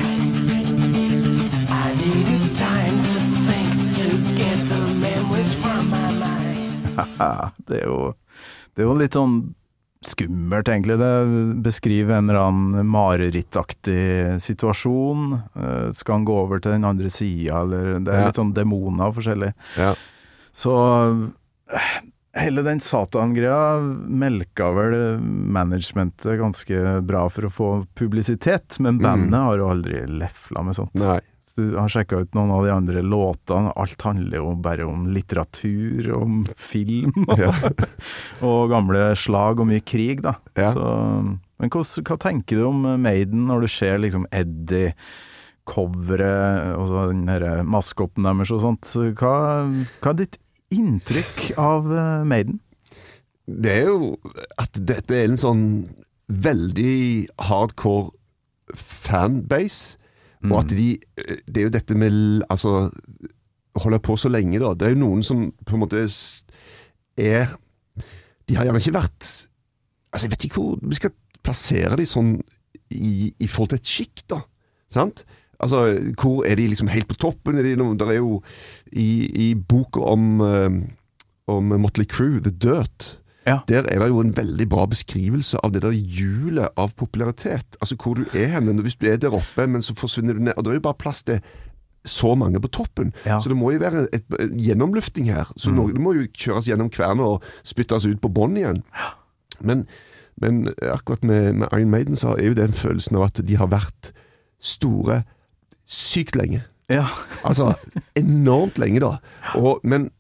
I needed time to think, to get the memories from my mind. Det er jo litt sånn skummelt egentlig. Det beskriver en eller annen marerittaktig situasjon. Skal han gå over til den andre siden, eller det er litt sånn demoner forskjellig. Ja. Så hele den Satan-greia melka vel managementet ganske bra for å få publisitet, men bandet har jo aldri lefla med sånt. Nei. Så du har sjekket ut noen av de andre låtene, alt handler jo bare om litteratur, om film, og gamle slag og mye krig da. Ja. Så, men hva tenker du om Maiden når du ser liksom Eddie, coveret, og så den her maskotten deres og sånt? Hva er ditt inntrykk av Maiden? Det er jo at dette er en sånn veldig hardcore fanbase, og at det er jo dette med altså holde på så lenge da. Det er jo noen som på en måte de har gjerne ikke vært altså jeg vet ikke hvor vi skal plassere de sånn i forhold til et skikk da, sant? Altså, hvor de liksom helt på toppen? Der jo i boka om Motley Crue, The Dirt, der det jo en veldig bra beskrivelse av det der hjulet av popularitet. Altså hvor du henne, hvis du der oppe, men så forsvinner du ned, og det jo bare plass til så mange på toppen. Så det må jo være et gjennomlufting her. Så det må jo kjøres gjennom kvernet og spyttes ut på bånd igjen. Men akkurat med Iron Maiden så jo den følelsen av at de har vært store sykt lenge. Altså enormt lenge da. Men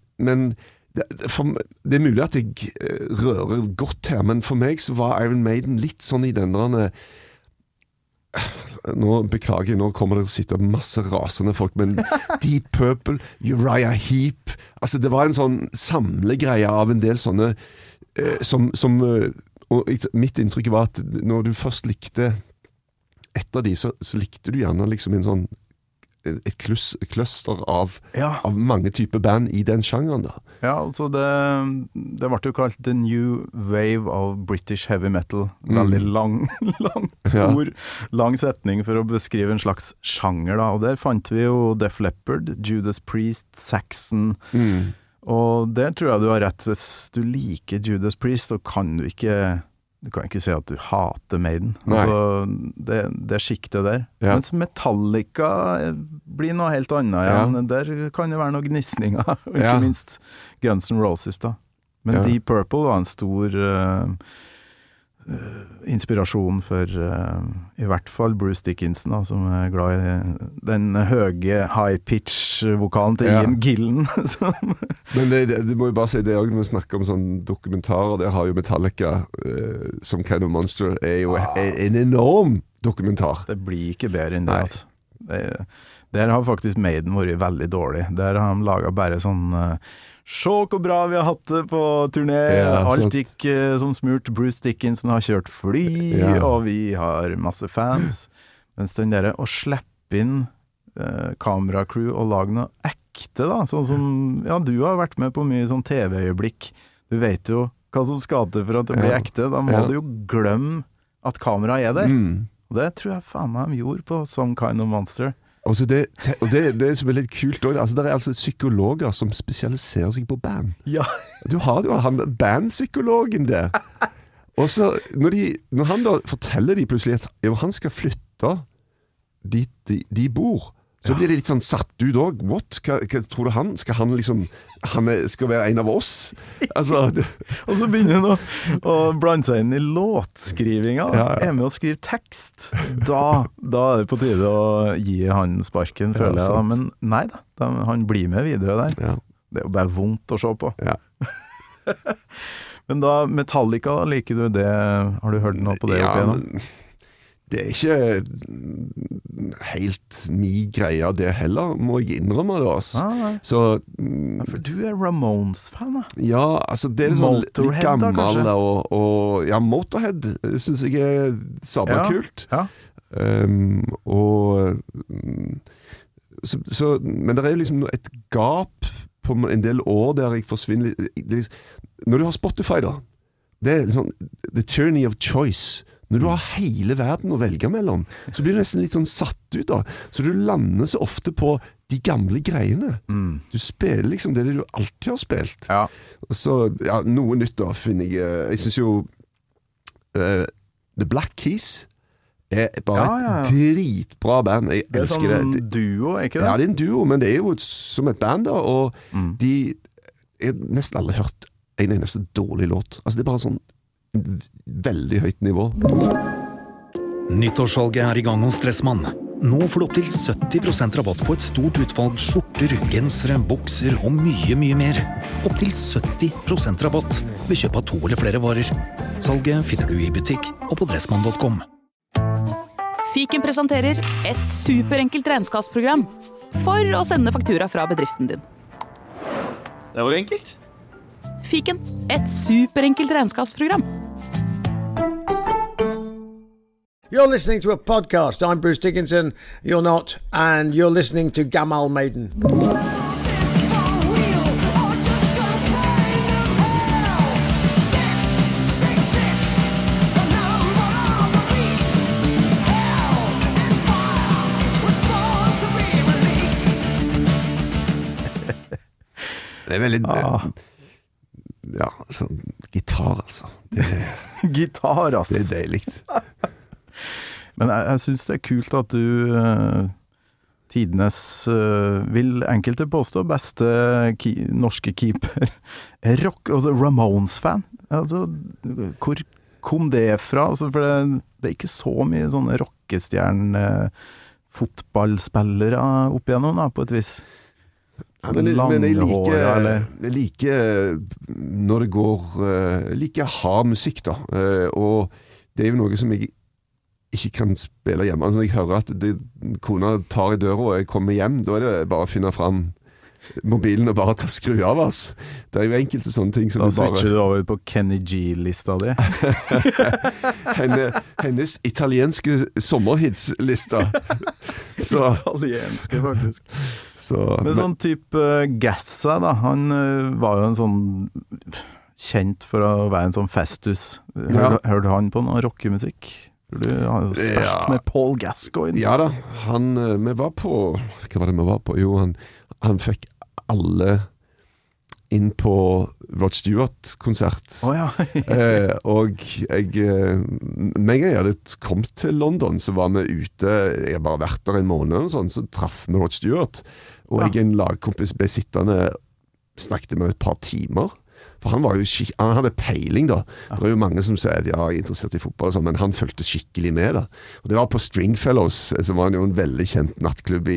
det mulig at jeg rører godt her, men for meg så var Iron Maiden litt sånn i den der nå beklager jeg, nå kommer det til å sitte masse rasende folk, men Deep Purple, Uriah Heep, altså det var en sånn samlegreie av en del sånne og mitt inntrykk var at når du først likte etter de, så likte du gjerne liksom en sånn et cluster av mange typer band i den sjangeren da. Ja, altså det ble jo kalt The New Wave of British Heavy Metal. Veldig lang setning for å beskrive en slags sjanger da, og der fant vi jo Def Leppard, Judas Priest, Saxon, og der tror jeg du har rett. Hvis du liker Judas Priest, så kan du kan ikke si at du hater Maiden. Altså, det skiktet der. Mens Metallica blir noe helt annet igjen. Der kan det være noen gnisninger, og ikke minst Guns N' Roses da. Men Deep Purple var en stor inspirasjon for i hvert fall Bruce Dickinson da, som glad i den høye high-pitch-vokalen til Ian Gillan. Men det må jo bare si det også når vi snakker om sånne dokumentarer, der har jo Metallica som Kind of Monster jo en enorm dokumentar. Det blir ikke bedre enn det, altså. Der har faktisk Maiden vært veldig dårlig. Der har de laget bare sånn se hvor bra vi har hatt det på turné. Alt gikk som smurt. Bruce Dickinson har kjørt fly, og vi har masse fans. Mens den der å slippe inn kameracrew og lage noe ekte da, sånn som, du har vært med på mye sånn TV-øyeblikk. Du vet jo hva som skal til for at det blir ekte. Da må du jo glemme at kameraet der. Og det tror jeg faen meg de gjorde på Some Kind of Monster. Altså det som litt kult også, altså det altså psykologer som spesialiserer seg på band. Du har jo han bandpsykologen der. Og så når han da forteller de plutselig at han skal flytte dit de bor, så blir det litt sånn satt ut også. What? Hva tror du han? Skal han liksom skal være en av oss? Altså, og så begynner han å blande seg inn i låtskrivinga. Er med å skrive tekst. Da er det på tide å gi han sparken, føler jeg da. Men nei da, han blir med videre der. Det er jo bare vondt å se på. Men da, Metallica, liker du det? Har du hørt noe på det opp igjennom? Det ikke helt min greie det heller, må jeg innrømme det også. Så, for du Ramones-fan da? Ja, altså det sånn litt gammel og Motorhead synes jeg sabla kult. Men det jo liksom et gap på en del år der jeg forsvinner litt. Når du har Spotify da, det liksom the tyranny of choice. Når du har hele verden å velge mellom, så blir du nesten litt sånn satt ut da. Så du lander så ofte på de gamle greiene. Du spiller liksom det du alltid har spilt. Og så, noe nytt da finner jeg synes jo The Black Keys bare et dritbra band. Jeg elsker det. Det sånn duo, ikke det? Ja, det en duo, men det jo som et band da, og jeg nesten aldri hørt en eneste dårlig låt. Altså det bare sånn veldig høyt nivå. Nyttårssalget i gang hos Dressmann. Nå får du opp til 70% rabatt på et stort utvalg skjorter, gensere, bukser og mye, mye mer. Opp til 70% rabatt ved kjøp av 2 eller flere varer. Salget finner du i butikk og på dressmann.com. Fiken presenterer et superenkelt regnskapsprogram for å sende faktura fra bedriften din. Det var jo enkelt. Fiken, et superenkelt regnskapsprogram. You're listening to a podcast. I'm Bruce Dickinson. You're not. And you're listening to Gamal Maiden. Fire, and fire, with small veldig ja, sånn gitar altså. Gitar, altså. Det deilig. Men jeg synes det kult at du tidenes, vil enkelte påstå, beste norske keeper rock, altså Ramones-fan. Altså, hvor kom det fra? Altså, for det ikke så mye sånne rockestjerne fotballspillere opp igjennom da, på et vis. Ja, men jeg liker når det går liker hard musikk da, og det jo noe som jeg ikke kan spille hjemme. Altså når jeg hører at kona tar i døra og jeg kommer hjem, da det bare å finne fram mobilen og bare ta skru av oss. Det jo enkelte sånne ting som da switcher du over på Kenny G-lista di. hennes italienske sommerhits-lista. Italienske, faktisk. Men sånn type Gassa da, han var jo en sånn kjent for å være en sånn festus. Hørte han på noe rockemusikk? Du har jo spilt med Paul Gascoigne. Ja da, vi var på, hva var det vi var på? Jo, han fikk alle inn på Rod Stewart-konsert. Og med en gang jeg hadde kommet til London, så var vi ute, jeg har bare vært der en måned og sånn, så traff vi Rod Stewart, og jeg en lagkompis ble sittende, snakket med et par timer, for han var jo han hadde peiling da. Det jo mange som sier at jeg er interessert i fotball og sånn, men han følte skikkelig med da. Og det var på Stringfellows, som var jo en veldig kjent nattklubb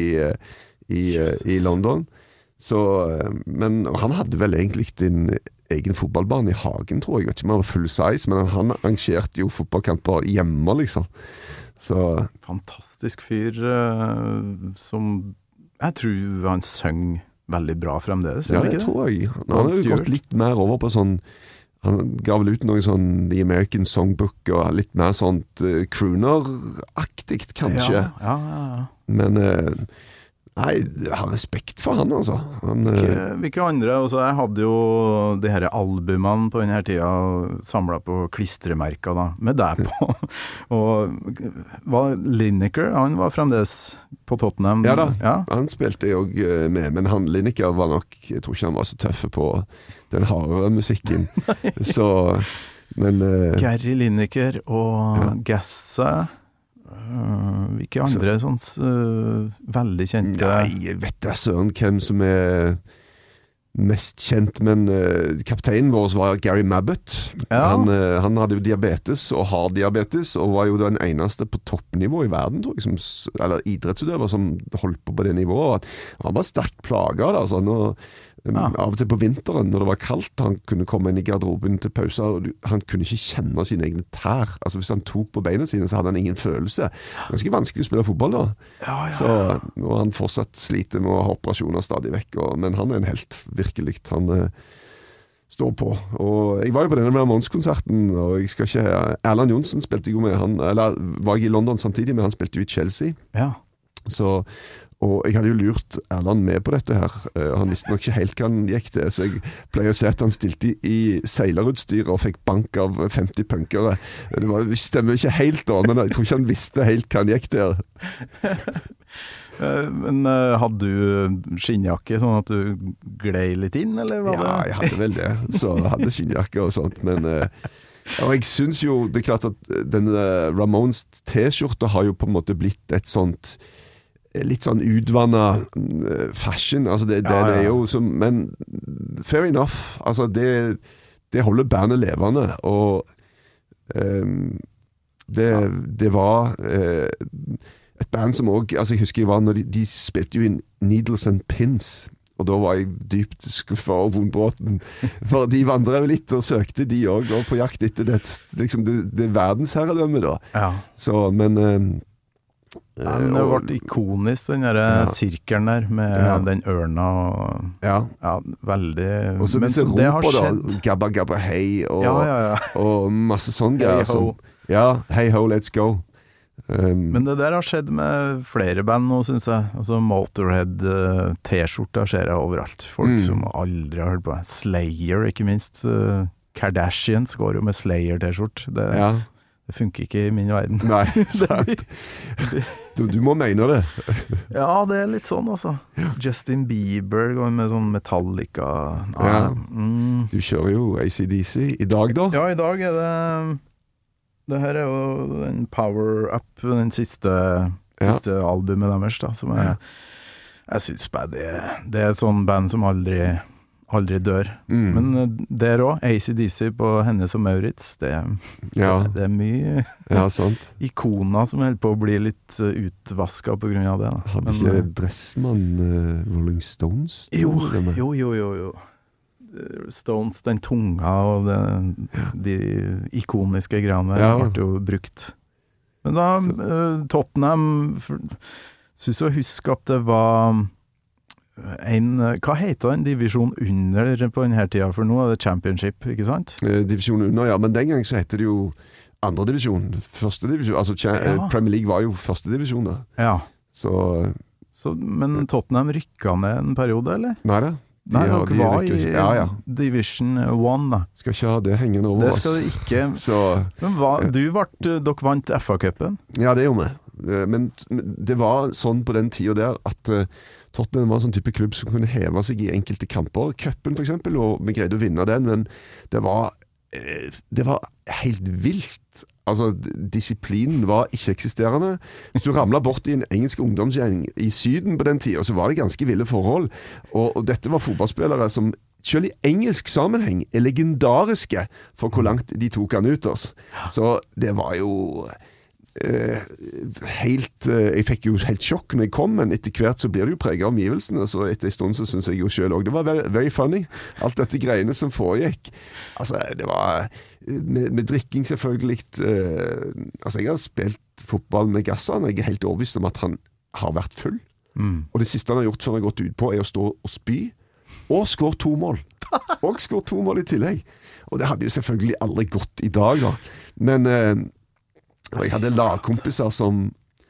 i London. Så, men han hadde vel egentlig en egen fotballbane i hagen, tror jeg. Jeg vet ikke om han var full size, men han arrangerte jo fotballkamper hjemme, liksom. Så fantastisk fyr som jeg tror han søng veldig bra fremdeles. Ja, det tror jeg. Han har jo gått litt mer over på sånn, han gav vel ut noe sånn The American Songbook og litt mer sånt crooner-aktigt, kanskje. Ja. Men nei, jeg har respekt for han, altså. Hvilke andre? Altså, jeg hadde jo de her albumene på denne tida samlet på klistremerker da, med deg på. Og Lineker, han var fremdeles på Tottenham. Ja da, han spilte jo med, men Lineker var nok, jeg tror ikke han var så tøffe på den harde musikken. Så, men Gary Lineker og Gassa. Hvilke andre sånn veldig kjente? Nei, jeg vet da søren hvem som mest kjent, men kapteinen vår var Gary Mabbott. Han hadde jo diabetes og har diabetes, og var jo den eneste på toppnivå i verden, tror jeg, eller idrettsutøver som holdt på det nivået. Han var sterkt plaget da, altså. Av og til på vinteren, når det var kaldt, han kunne komme inn i garderoben til pauser, og han kunne ikke kjenne sine egne tær. Altså hvis han tok på beina sine, så hadde han ingen følelse. Ganske vanskelig å spille fotball da. Så nå han fortsatt sliter med å ha operasjoner stadig vekk, men han en helt virkelig. Han står på. Og jeg var jo på denne Ramones-konserten, og jeg skal ikke... Erland Johnsen spilte jo med han, eller var jeg i London samtidig, men han spilte jo i Chelsea. Og jeg hadde jo lurt Erland med på dette her. Han visste nok ikke helt hva han gikk til, så jeg pleier å se at han stilte i seilerutstyr og fikk bank av 50 punkere. Det stemmer ikke helt da, men jeg tror ikke han visste helt hva han gikk til. Men hadde du skinnjakke sånn at du glei litt inn, eller hva det? Ja, jeg hadde vel det. Så jeg hadde skinnjakke og sånt, men... Og jeg synes jo, det klart at denne Ramones t-skjorte har jo på en måte blitt et sånt... litt sånn utvannet fashion, altså det jo som, men fair enough, altså det holder bandet levende, og det var et band som også, altså jeg husker jeg var når de spilte jo inn Needles and Pins, og da var jeg dypt skuffet og vondbråten, for de vandret jo litt og søkte de også, og på jakt etter det verdensherredømme da. Så, men det ble ikonisk, den der sirkelen der med den ørna og, veldig, og så disse rumper da, gabba gabba hei og masse sånn greier som, hey ho, let's go. Men det der har skjedd med flere band nå, synes jeg. Altså Motorhead t-skjorter ser jeg overalt. Folk som aldri har hørt på Slayer, ikke minst. Kardashians går jo med Slayer t-skjort. Det funker ikke i min verden. Nei, sant. Du må mene det. Ja, det litt sånn altså. Justin Bieber går med sånn Metallica. Du kjører jo AC/DC i dag da? Ja, i dag det her jo den Power Up, den siste albumet deres da, som jeg synes bare det et sånn band som aldri dør. Men der også, AC/DC på Hennes og Maurits, det mye sant. ikoner som holder på å bli litt utvasket på grunn av det. Da. Hadde ikke Dressmann Rolling Stones? Jo. Stones, den tunga og de ikoniske greiene ble jo brukt. Men da Tottenham synes jeg husker at det var hva heter den divisjon under på denne tida, for nå det Championship, ikke sant? Divisjon under, men den gang så heter det jo andre divisjon, første divisjon, altså Premier League var jo første divisjon da. Ja. Så, men Tottenham rykket ned en periode, eller? Nei da. Dere var i Division 1 da. Skal ikke ha det hengende over oss. Det skal det ikke. Men dere vant FA-cupen? Ja, det gjorde vi. Men det var sånn på den tiden der at Tottenham var en sånn type klubb som kunne heve seg i enkelte kamper. Cupen for eksempel, og vi greide å vinne den, men det var helt vilt. Altså, disiplinen var ikke-eksisterende. Hvis du ramlet bort i en engelsk ungdomsgjeng i Syden på den tiden, så var det ganske ville forhold. Og dette var fotballspillere som selv i engelsk sammenheng legendariske for hvor langt de tok han ut oss. Så det var jo jeg fikk jo helt sjokk når jeg kom, men etter hvert så blir det jo preget av omgivelsene, så etter en stund så synes jeg jo selv også det var very funny, alt dette greiene som foregikk. Altså, det var med drikking selvfølgelig. Altså, jeg har spilt fotball med Gassan, jeg helt overbevist om at han har vært full, og det siste han har gjort før han har gått ut på å stå og spy, og skår 2 mål. Og skår 2 mål i tillegg. Og det hadde jo selvfølgelig aldri gått i dag da. Men og jeg hadde lagkompiser som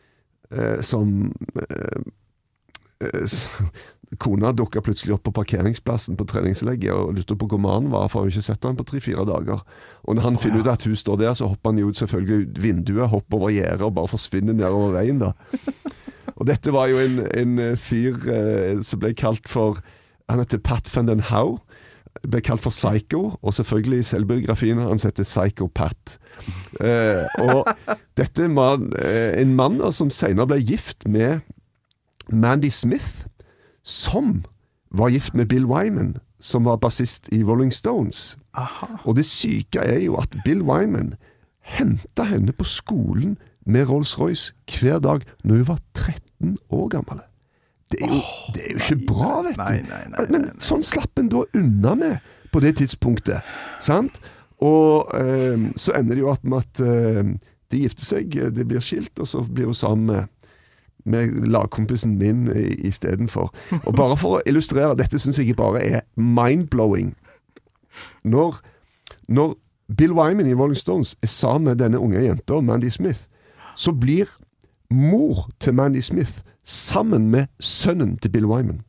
kona dukket plutselig opp på parkeringsplassen på treningslegget og lurte på hvor mannen var, for å ikke sett han på 3-4 dager. Og når han finner ut at hun står der, så hopper han jo ut selvfølgelig ut vinduet, hopper over gjerdet og bare forsvinner nedover veien da. Og dette var jo en fyr som ble kalt for, han heter Pat van den Hau, ble kalt for Psycho, og selvfølgelig i selvbiografien han heter Psycho Pat. Og dette var en mann som senere ble gift med Mandy Smith, som var gift med Bill Wyman, som var bassist i Rolling Stones. Aha. Og det syke jo at Bill Wyman hentet henne på skolen med Rolls-Royce hver dag når hun var 13 år gammel. Det er jo ikke bra, vet du. Nei. Men sånn slapp en da unna med på det tidspunktet, sant? Og så ender det jo med at de gifter seg, de blir skilt, og så blir hun sammen med lagkompisen min i stedet for. Og bare for å illustrere, dette synes jeg bare mind-blowing. Når Bill Wyman i Rolling Stones sammen med denne unge jenta, Mandy Smith, så blir mor til Mandy Smith sammen med sønnen til Bill Wyman.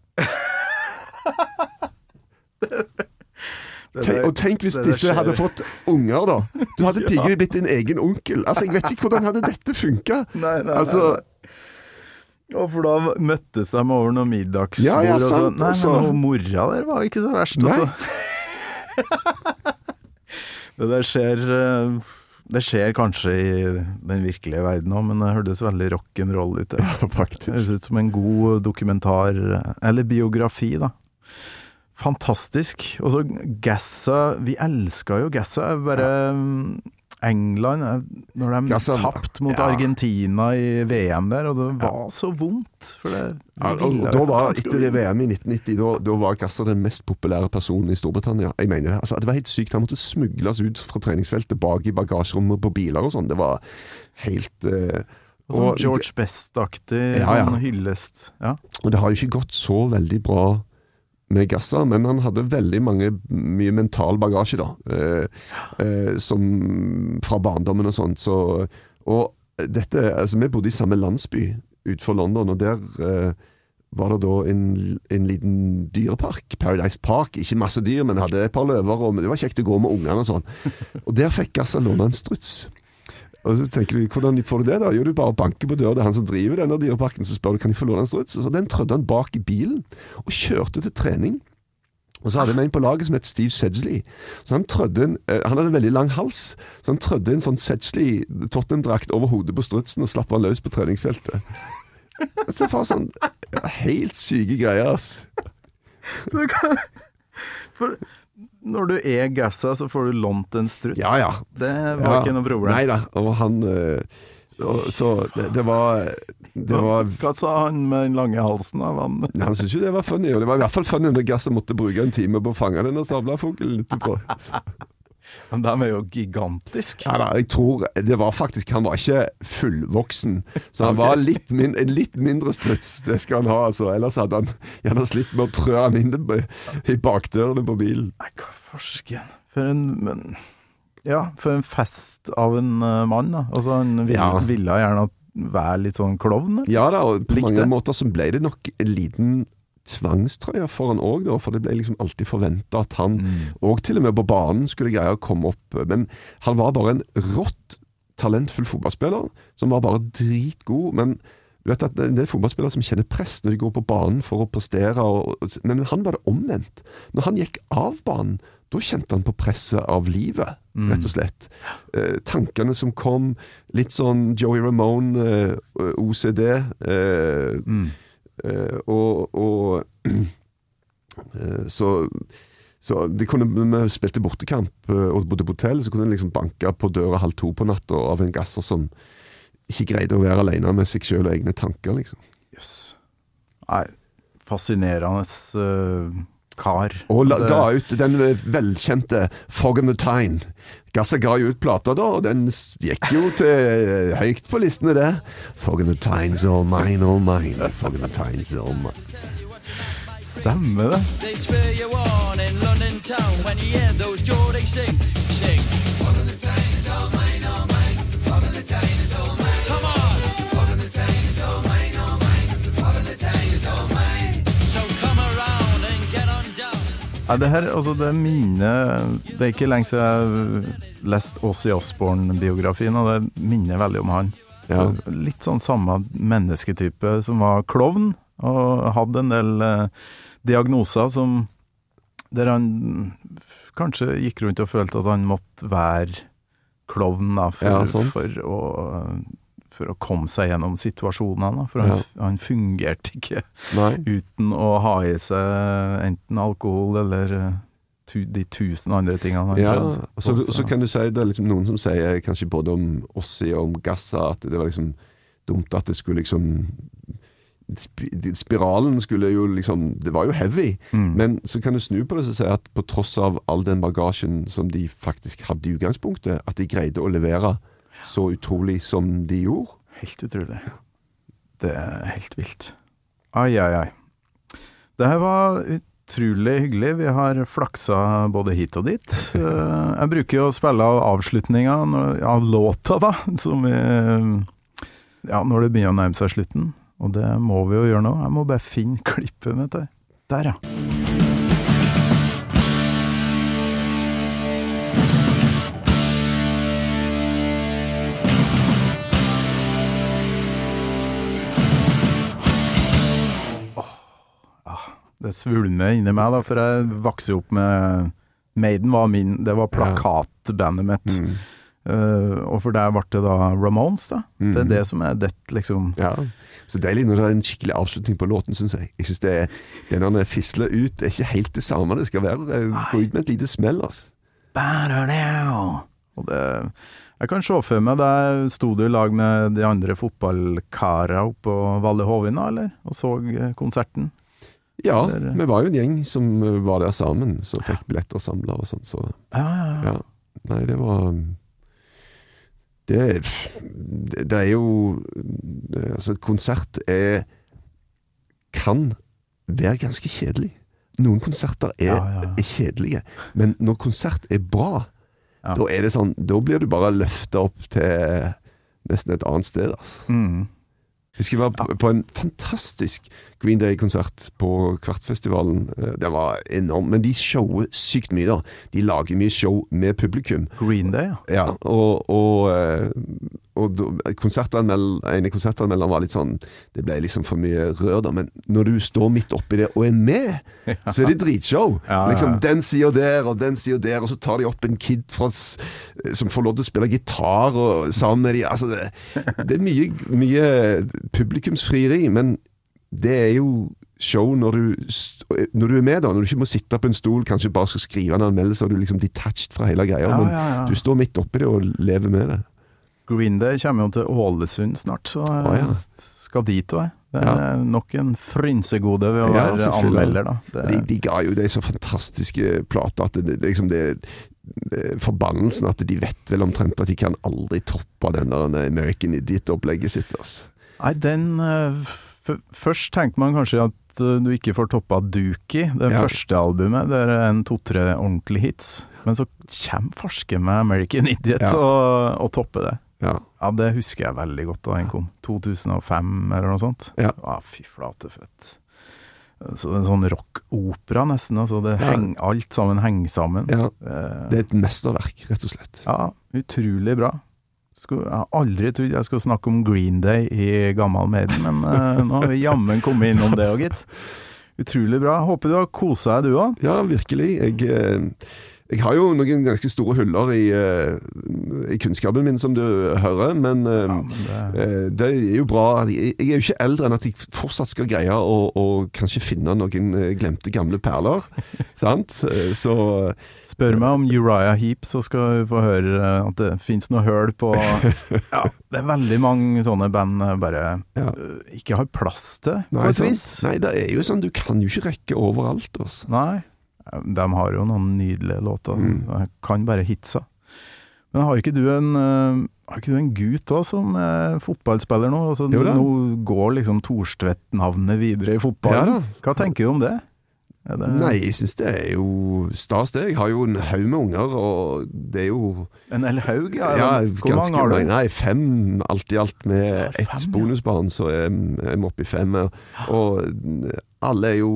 Og tenk hvis disse hadde fått unger da. Du hadde piggelig blitt en egen onkel. Altså, jeg vet ikke hvordan hadde dette funket. Nei. Og for da møttes de over noen middagsbord. Ja, sant. Men mora der var ikke så verst. Det skjer kanskje i den virkelige verden også, men det hørtes veldig rock'n'roll ut. Ja, faktisk. Det høres ut som en god dokumentar, eller biografi da. Fantastisk. Og så Gassa, vi elsker jo Gassa, bare England, når de tapt mot Argentina i VM der, og det var så vondt. For det, og da var, etter VM i 1990, da var Gasser den mest populære personen i Storbritannia. Jeg mener, altså, det var helt sykt. Han måtte smugles ut fra treningsfeltet bak i bagasjerommet på biler og sånn. Det var helt... og sånn George Best-aktig, sånn hyllest. Ja. Og det har jo ikke gått så veldig bra med Gasser, men han hadde veldig mye mental bagasje da, som fra barndommen og sånt. Og dette, altså vi bodde i samme landsby utenfor London, og der var det da en liten dyrepark, Paradise Park, ikke masse dyr, men hadde et par løver, og det var kjekt å gå med ungene og sånn. Og der fikk Gasser låne en struts. Og så tenker du, hvordan får du det da? Jo, du bare banker på døra, det han som driver denne dyreparken, så spør du, kan jeg få låne en struts? Så den trødde han bak i bilen, og kjørte til trening. Og så hadde han en på laget som het Steve Sedgley. Så han hadde en veldig lang hals, så han trødde en sånn Sedgley Tottenham-drakt over hodet på strutsen, og slapp han løs på treningsfeltet. Så var sånn, helt syke greier, ass. For når du gassa, så får du lånt en struts. Ja. Det var ikke noe problem. Neida, og han så det var Hva sa han med den lange halsen av han? Han syntes jo det var funny, og det var i hvert fall funny når Gassa måtte bruke en time på å fange denne sabla-fogelen etterpå. Men de jo gigantisk. Ja da, jeg tror det var faktisk, han var ikke fullvoksen, så han var litt mindre struts, det skal han ha, altså. Ellers hadde han gjerne slitt med å trø han inn i bakdørene på bilen. Nei, hva farsken? For en fest av en mann da. Altså han ville gjerne være litt sånn klovn. Ja da, og på mange måter så ble det nok en liten tvangstrøye for han også da, for det ble liksom alltid forventet at han, og til og med på banen skulle greie å komme opp, men han var bare en rått talentfull fotballspiller, som var bare dritgod, men du vet at det er fotballspillere som kjenner press når de går på banen for å prestere, men han var det omvendt. Når han gikk av banen, da kjente han på presset av livet, rett og slett. Tankene som kom, litt sånn Joey Ramone, OCD, så de kunne, vi spilte bortekamp og bodde på hotell, så kunne de liksom banke på døra 1:30 på natta av en gasser som ikke greide å være alene med seg selv og egne tanker liksom. Yes. Nei, fascinerende kar. Og ga ut den velkjente Fog in the Tyne. Gassa ga jo ut plata da, og den gikk jo til høyt på listene det. Fog in the Tyne's all mine, all mine. Fog in the Tyne's all mine. Stemmer det. They spur you on in London town when you hear those Geordie sing. Fog in the Tyne's all mine, all mine. Fog in the Tyne's all mine. Come on. Fog in the Tyne's all mine, all mine. Fog in the Tyne's all mine. So come around and get on down. Ja, det her, altså det minner, det ikke lenge siden jeg lest Ozzy Osbourne-biografien, og det minner veldig om han. Ja. Litt sånn samme mennesketype som var klovn, og hadde en del diagnoser som, der han kanskje gikk rundt og følte at han måtte være klovn da, for å komme seg gjennom situasjonene, for han fungerte ikke uten å ha i seg enten alkohol eller de 1000 andre tingene han prøvde. Så kan du si, det liksom noen som sier kanskje både om Ozzy og om Gassa, at det var liksom dumt at det skulle liksom spiralen skulle jo liksom, det var jo heavy, men så kan du snu på det og si at på tross av all den bagasjen som de faktisk hadde i utgangspunktet, at de greide å levere så utrolig som de gjorde. Helt utrolig. Det helt vilt. Ai. Det her var utrolig hyggelig. Vi har flaksa både hit og dit. Jeg bruker jo å spille av avslutningen av låta da, som når det begynner å nærme seg slutten. Og det må vi jo gjøre nå. Jeg må bare finne klippet med det. Der, ja. Det svulmer inni meg da, for jeg vokste opp med Maiden var det var plakatbandet mitt. Og for der ble det da Ramones da. Det det som det liksom. Ja, så deilig når det en skikkelig avslutning på låten, synes jeg. Jeg synes det når det fisler ut, det ikke helt det samme det skal være. Gå ut med et lite smell, altså. Og jeg kan se for meg, da stod du i lag med de andre fotballkara oppe på Valle Hovina, eller? Og så konserten. Ja, vi var jo en gjeng som var der sammen, så fikk billetter samlet og sånn, så ja. Nei, det var det jo altså konsert kan være ganske kjedelig. Noen konserter er kjedelige, men når konsert bra, da det sånn, da blir du bare løftet opp til nesten et annet sted, altså. Jeg var på en fantastisk Green Day-konsert på Kvartfestivalen. Det var enormt, men de showet sykt mye da. De lager mye show med publikum. Green Day, ja. Og ene konsertanmelderen var litt sånn, det ble liksom for mye rør da, men når du står midt oppi det og med, så det dritshow. Liksom, den sier der, og så tar de opp en kid som får lov til å spille gitar og sammen med de. Altså, det mye publikumsfrieri, men det jo show når du med da, når du ikke må sitte på en stol, kanskje bare skal skrive en anmeldelse, og du liksom detached fra hele greia, men du står midt oppi det og lever med det. Green Day kommer jo til Ålesund snart, så skal dit også. Det nok en frynsegode ved å være anmelder da. De ga jo det så fantastiske plater at det forbannelsen at de vet vel omtrent at de kan aldri toppe den der American Idiot-opplegget sitt. Altså. Nei, først tenker man kanskje at du ikke får toppet Dookie, det første albumet, det en 2-3 ordentlige hits, men så kommer farske med American Idiot og topper det. Ja, det husker jeg veldig godt da den kom. 2005 eller noe sånt. Ja, fy flate fett. Så en sånn rock-opera nesten, altså alt sammen henger sammen. Ja, det et mesterverk, rett og slett. Ja, utrolig bra. Jeg har aldri trodd jeg skulle snakke om Green Day i Gammel Maiden, men nå har vi jammen kommet innom det også, gitt. Utrolig bra. Håper du har koset deg du også? Ja, virkelig. Jeg har jo noen ganske store huller i kunnskapen min, som du hører, men det jo bra. Jeg jo ikke eldre enn at jeg fortsatt skal greie å kanskje finne noen glemte gamle perler, sant? Så spør meg om Uriah Heep, så skal vi få høre at det finnes noe høl på det veldig mange sånne band bare ikke har plass til på et vis. Nei, det jo sånn, du kan jo ikke rekke overalt altså. Nei, de har jo noen nydelige låter. Jeg kan bare hitsa. Men har ikke du en gutt også som fotballspiller nå? Altså, nå går liksom Thorstvedt-navnet videre i fotballen. Hva tenker du om det? Nei, jeg synes det jo stas det. Jeg har jo en haug med unger, og det jo en hel haug, Hvor mange har du? Nei, 5 alt i alt med ett bonusbarn, så jeg må opp i 5. Og alle jo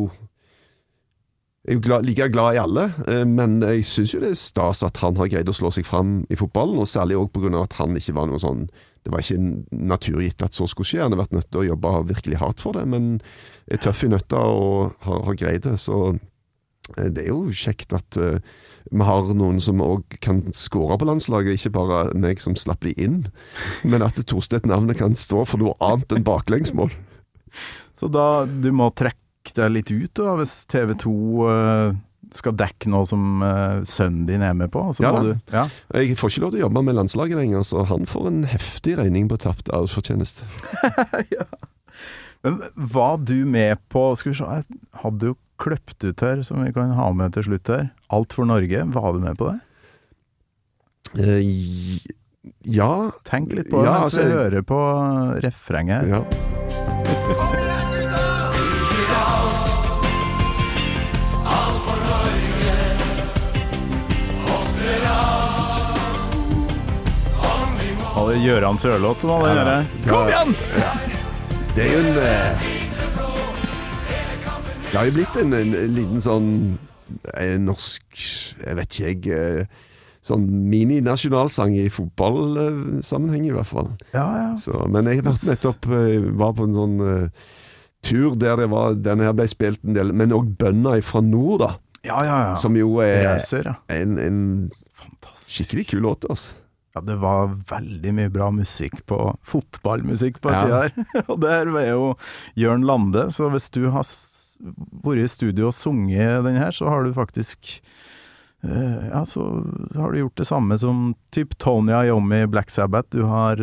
Jeg like glad i alle, men jeg synes jo det stas at han har greid å slå seg frem i fotballen, og særlig også på grunn av at han ikke var noe sånn, det var ikke naturgitt at så skulle skje, han har vært nødt til å jobbe virkelig hardt for det, men tøff i nøtta og har greid det, så det jo kjekt at vi har noen som også kan skåre på landslaget, ikke bare meg som slapp de inn, men at Thorstvedt-navnet kan stå for noe annet enn baklengsmål. Så da du må trekke det litt ut da, hvis TV 2 skal dekke noe som sønnen din med på så må du, jeg får ikke lov til å jobbe med landslaget lenger, så han får en heftig regning på tapt arbeidsfortjeneste. Men var du med på, skal vi se, hadde jo kløpt ut her som vi kan ha med til slutt her, Alt for Norge, var du med på det? Ja. Tenk litt på det mens jeg hører på refrenget. Ja. Gjøran Sørlåt som hadde gjøre. Kom igjen! Ja. Det jo en det har jo blitt en liten sånn norsk, jeg vet ikke jeg, sånn mini-nasjonalsang i fotballsammenheng i hvert fall. Så, men jeg nettopp var på en sånn tur der det var, den her ble spilt en del, men også bønder fra nord da. Som jo en skikkelig kul låt altså. Ja, det var veldig mye bra musikk på fotballmusikk på tida her. Og der var jo Jørn Lande, så hvis du har vært i studio og sunget den her, så har du faktisk så har du gjort det samme som typ Tony Iommi i Black Sabbath. Du har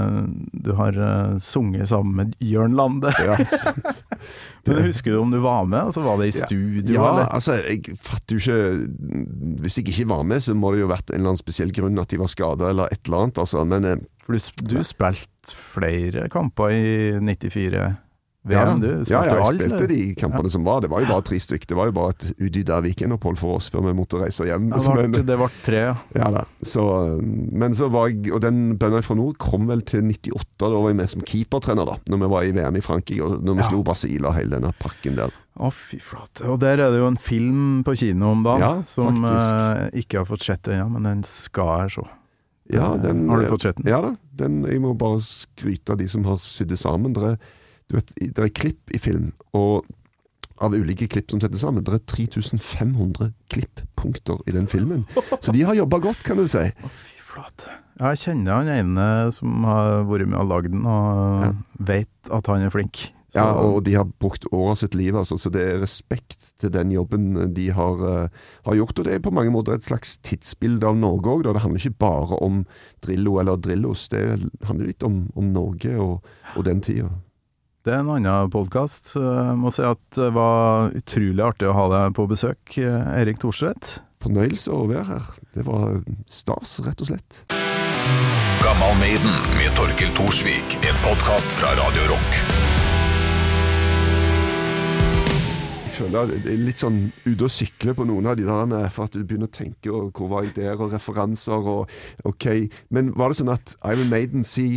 sunget sammen med Jørn Lande. Ja, sant. Men husker du om du var med? Altså, var det i studio? Ja, altså, jeg fatter jo ikke. Hvis jeg ikke var med, så må det jo vært en eller annen spesiell grunn at de var skadet eller et eller annet. Altså. Men, for du spilte flere kamper i 94? VM, du spilte jeg alt. spilte de kampene som var. Det var jo bare 3 stykker. Det var jo bare et udydda weekendopphold for oss før vi måtte reise hjem. Det var 3, ja. Ja da. Men så var jeg, og den bønna fra nord kom vel til 98, da var jeg med som keepertrener da, når vi var i VM i Frankrike, og når vi slo Brasil og hele denne pakken der. Fy flate. Og der er det jo en film på kino om dagen, som ikke har fått sett den, men den skal jeg se. Ja, har du fått sett den? Ja da, jeg må bare skryte av de som har sydd det sammen. Det er klipp i film, og av ulike klipp som setter sammen, det er 3500 klipppunkter i den filmen. Så de har jobbet godt, kan du si. Fy flate. Ja, jeg kjenner han ene som har vært med og lagd den, og vet at han er flink. Så. Ja, og de har brukt år av sitt liv, altså, så det er respekt til den jobben de har gjort, og det er på mange måter et slags tidsbilde av Norge også, da. Det handler ikke bare om Drillo eller Drillos, det handler litt om Norge og den tiden. Det er en annen podcast. Jeg må si at det var utrolig artig å ha deg på besøk, Erik Thorstvedt. Fornøyelse å være her. Det var stas, rett og slett. Gammal Maiden med Torkel Thorsvik, en podcast fra Radio Rock. Jeg føler det er litt sånn ute å sykle på noen av de der, for at du begynner å tenke, og hvor var jeg der, og referanser, og ok. Men var det sånn at Iron Maiden si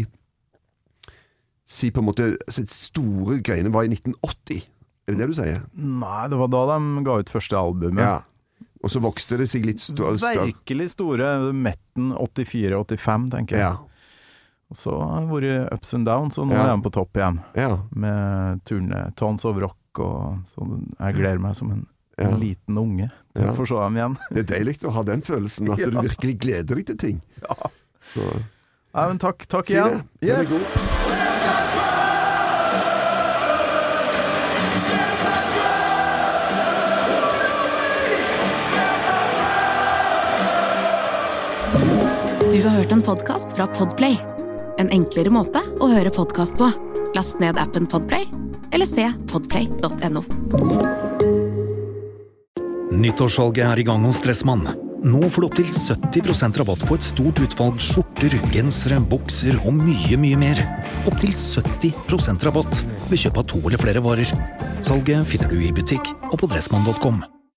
på en måte store greiene var i 1980? Er det det du sier? Nei, det var da de ga ut første albumet. Ja. Og så vokste det seg litt større. Virkelig store, Metten 84-85, tenker jeg. Ja. Og så har det vært ups and downs, og nå er de på topp igjen. Ja. Med turné Tons of Rock, og så jeg gleder meg som en liten unge til å få se dem igjen. Det er deilig å ha den følelsen, at du virkelig gleder deg til ting. Ja. Så. Ja, men takk igjen. Yes. Du har hørt en podcast fra Podplay. En enklere måte å høre podcast på. Last ned appen Podplay, eller se podplay.no. Nyttårssalget i gang hos Dressmann. Nå får du opp til 70% rabatt på et stort utvalg skjorter, gensere, bukser og mye, mye mer. Opp til 70% rabatt ved kjøp av 2 eller flere varer. Salget finner du i butikk og på dressmann.com.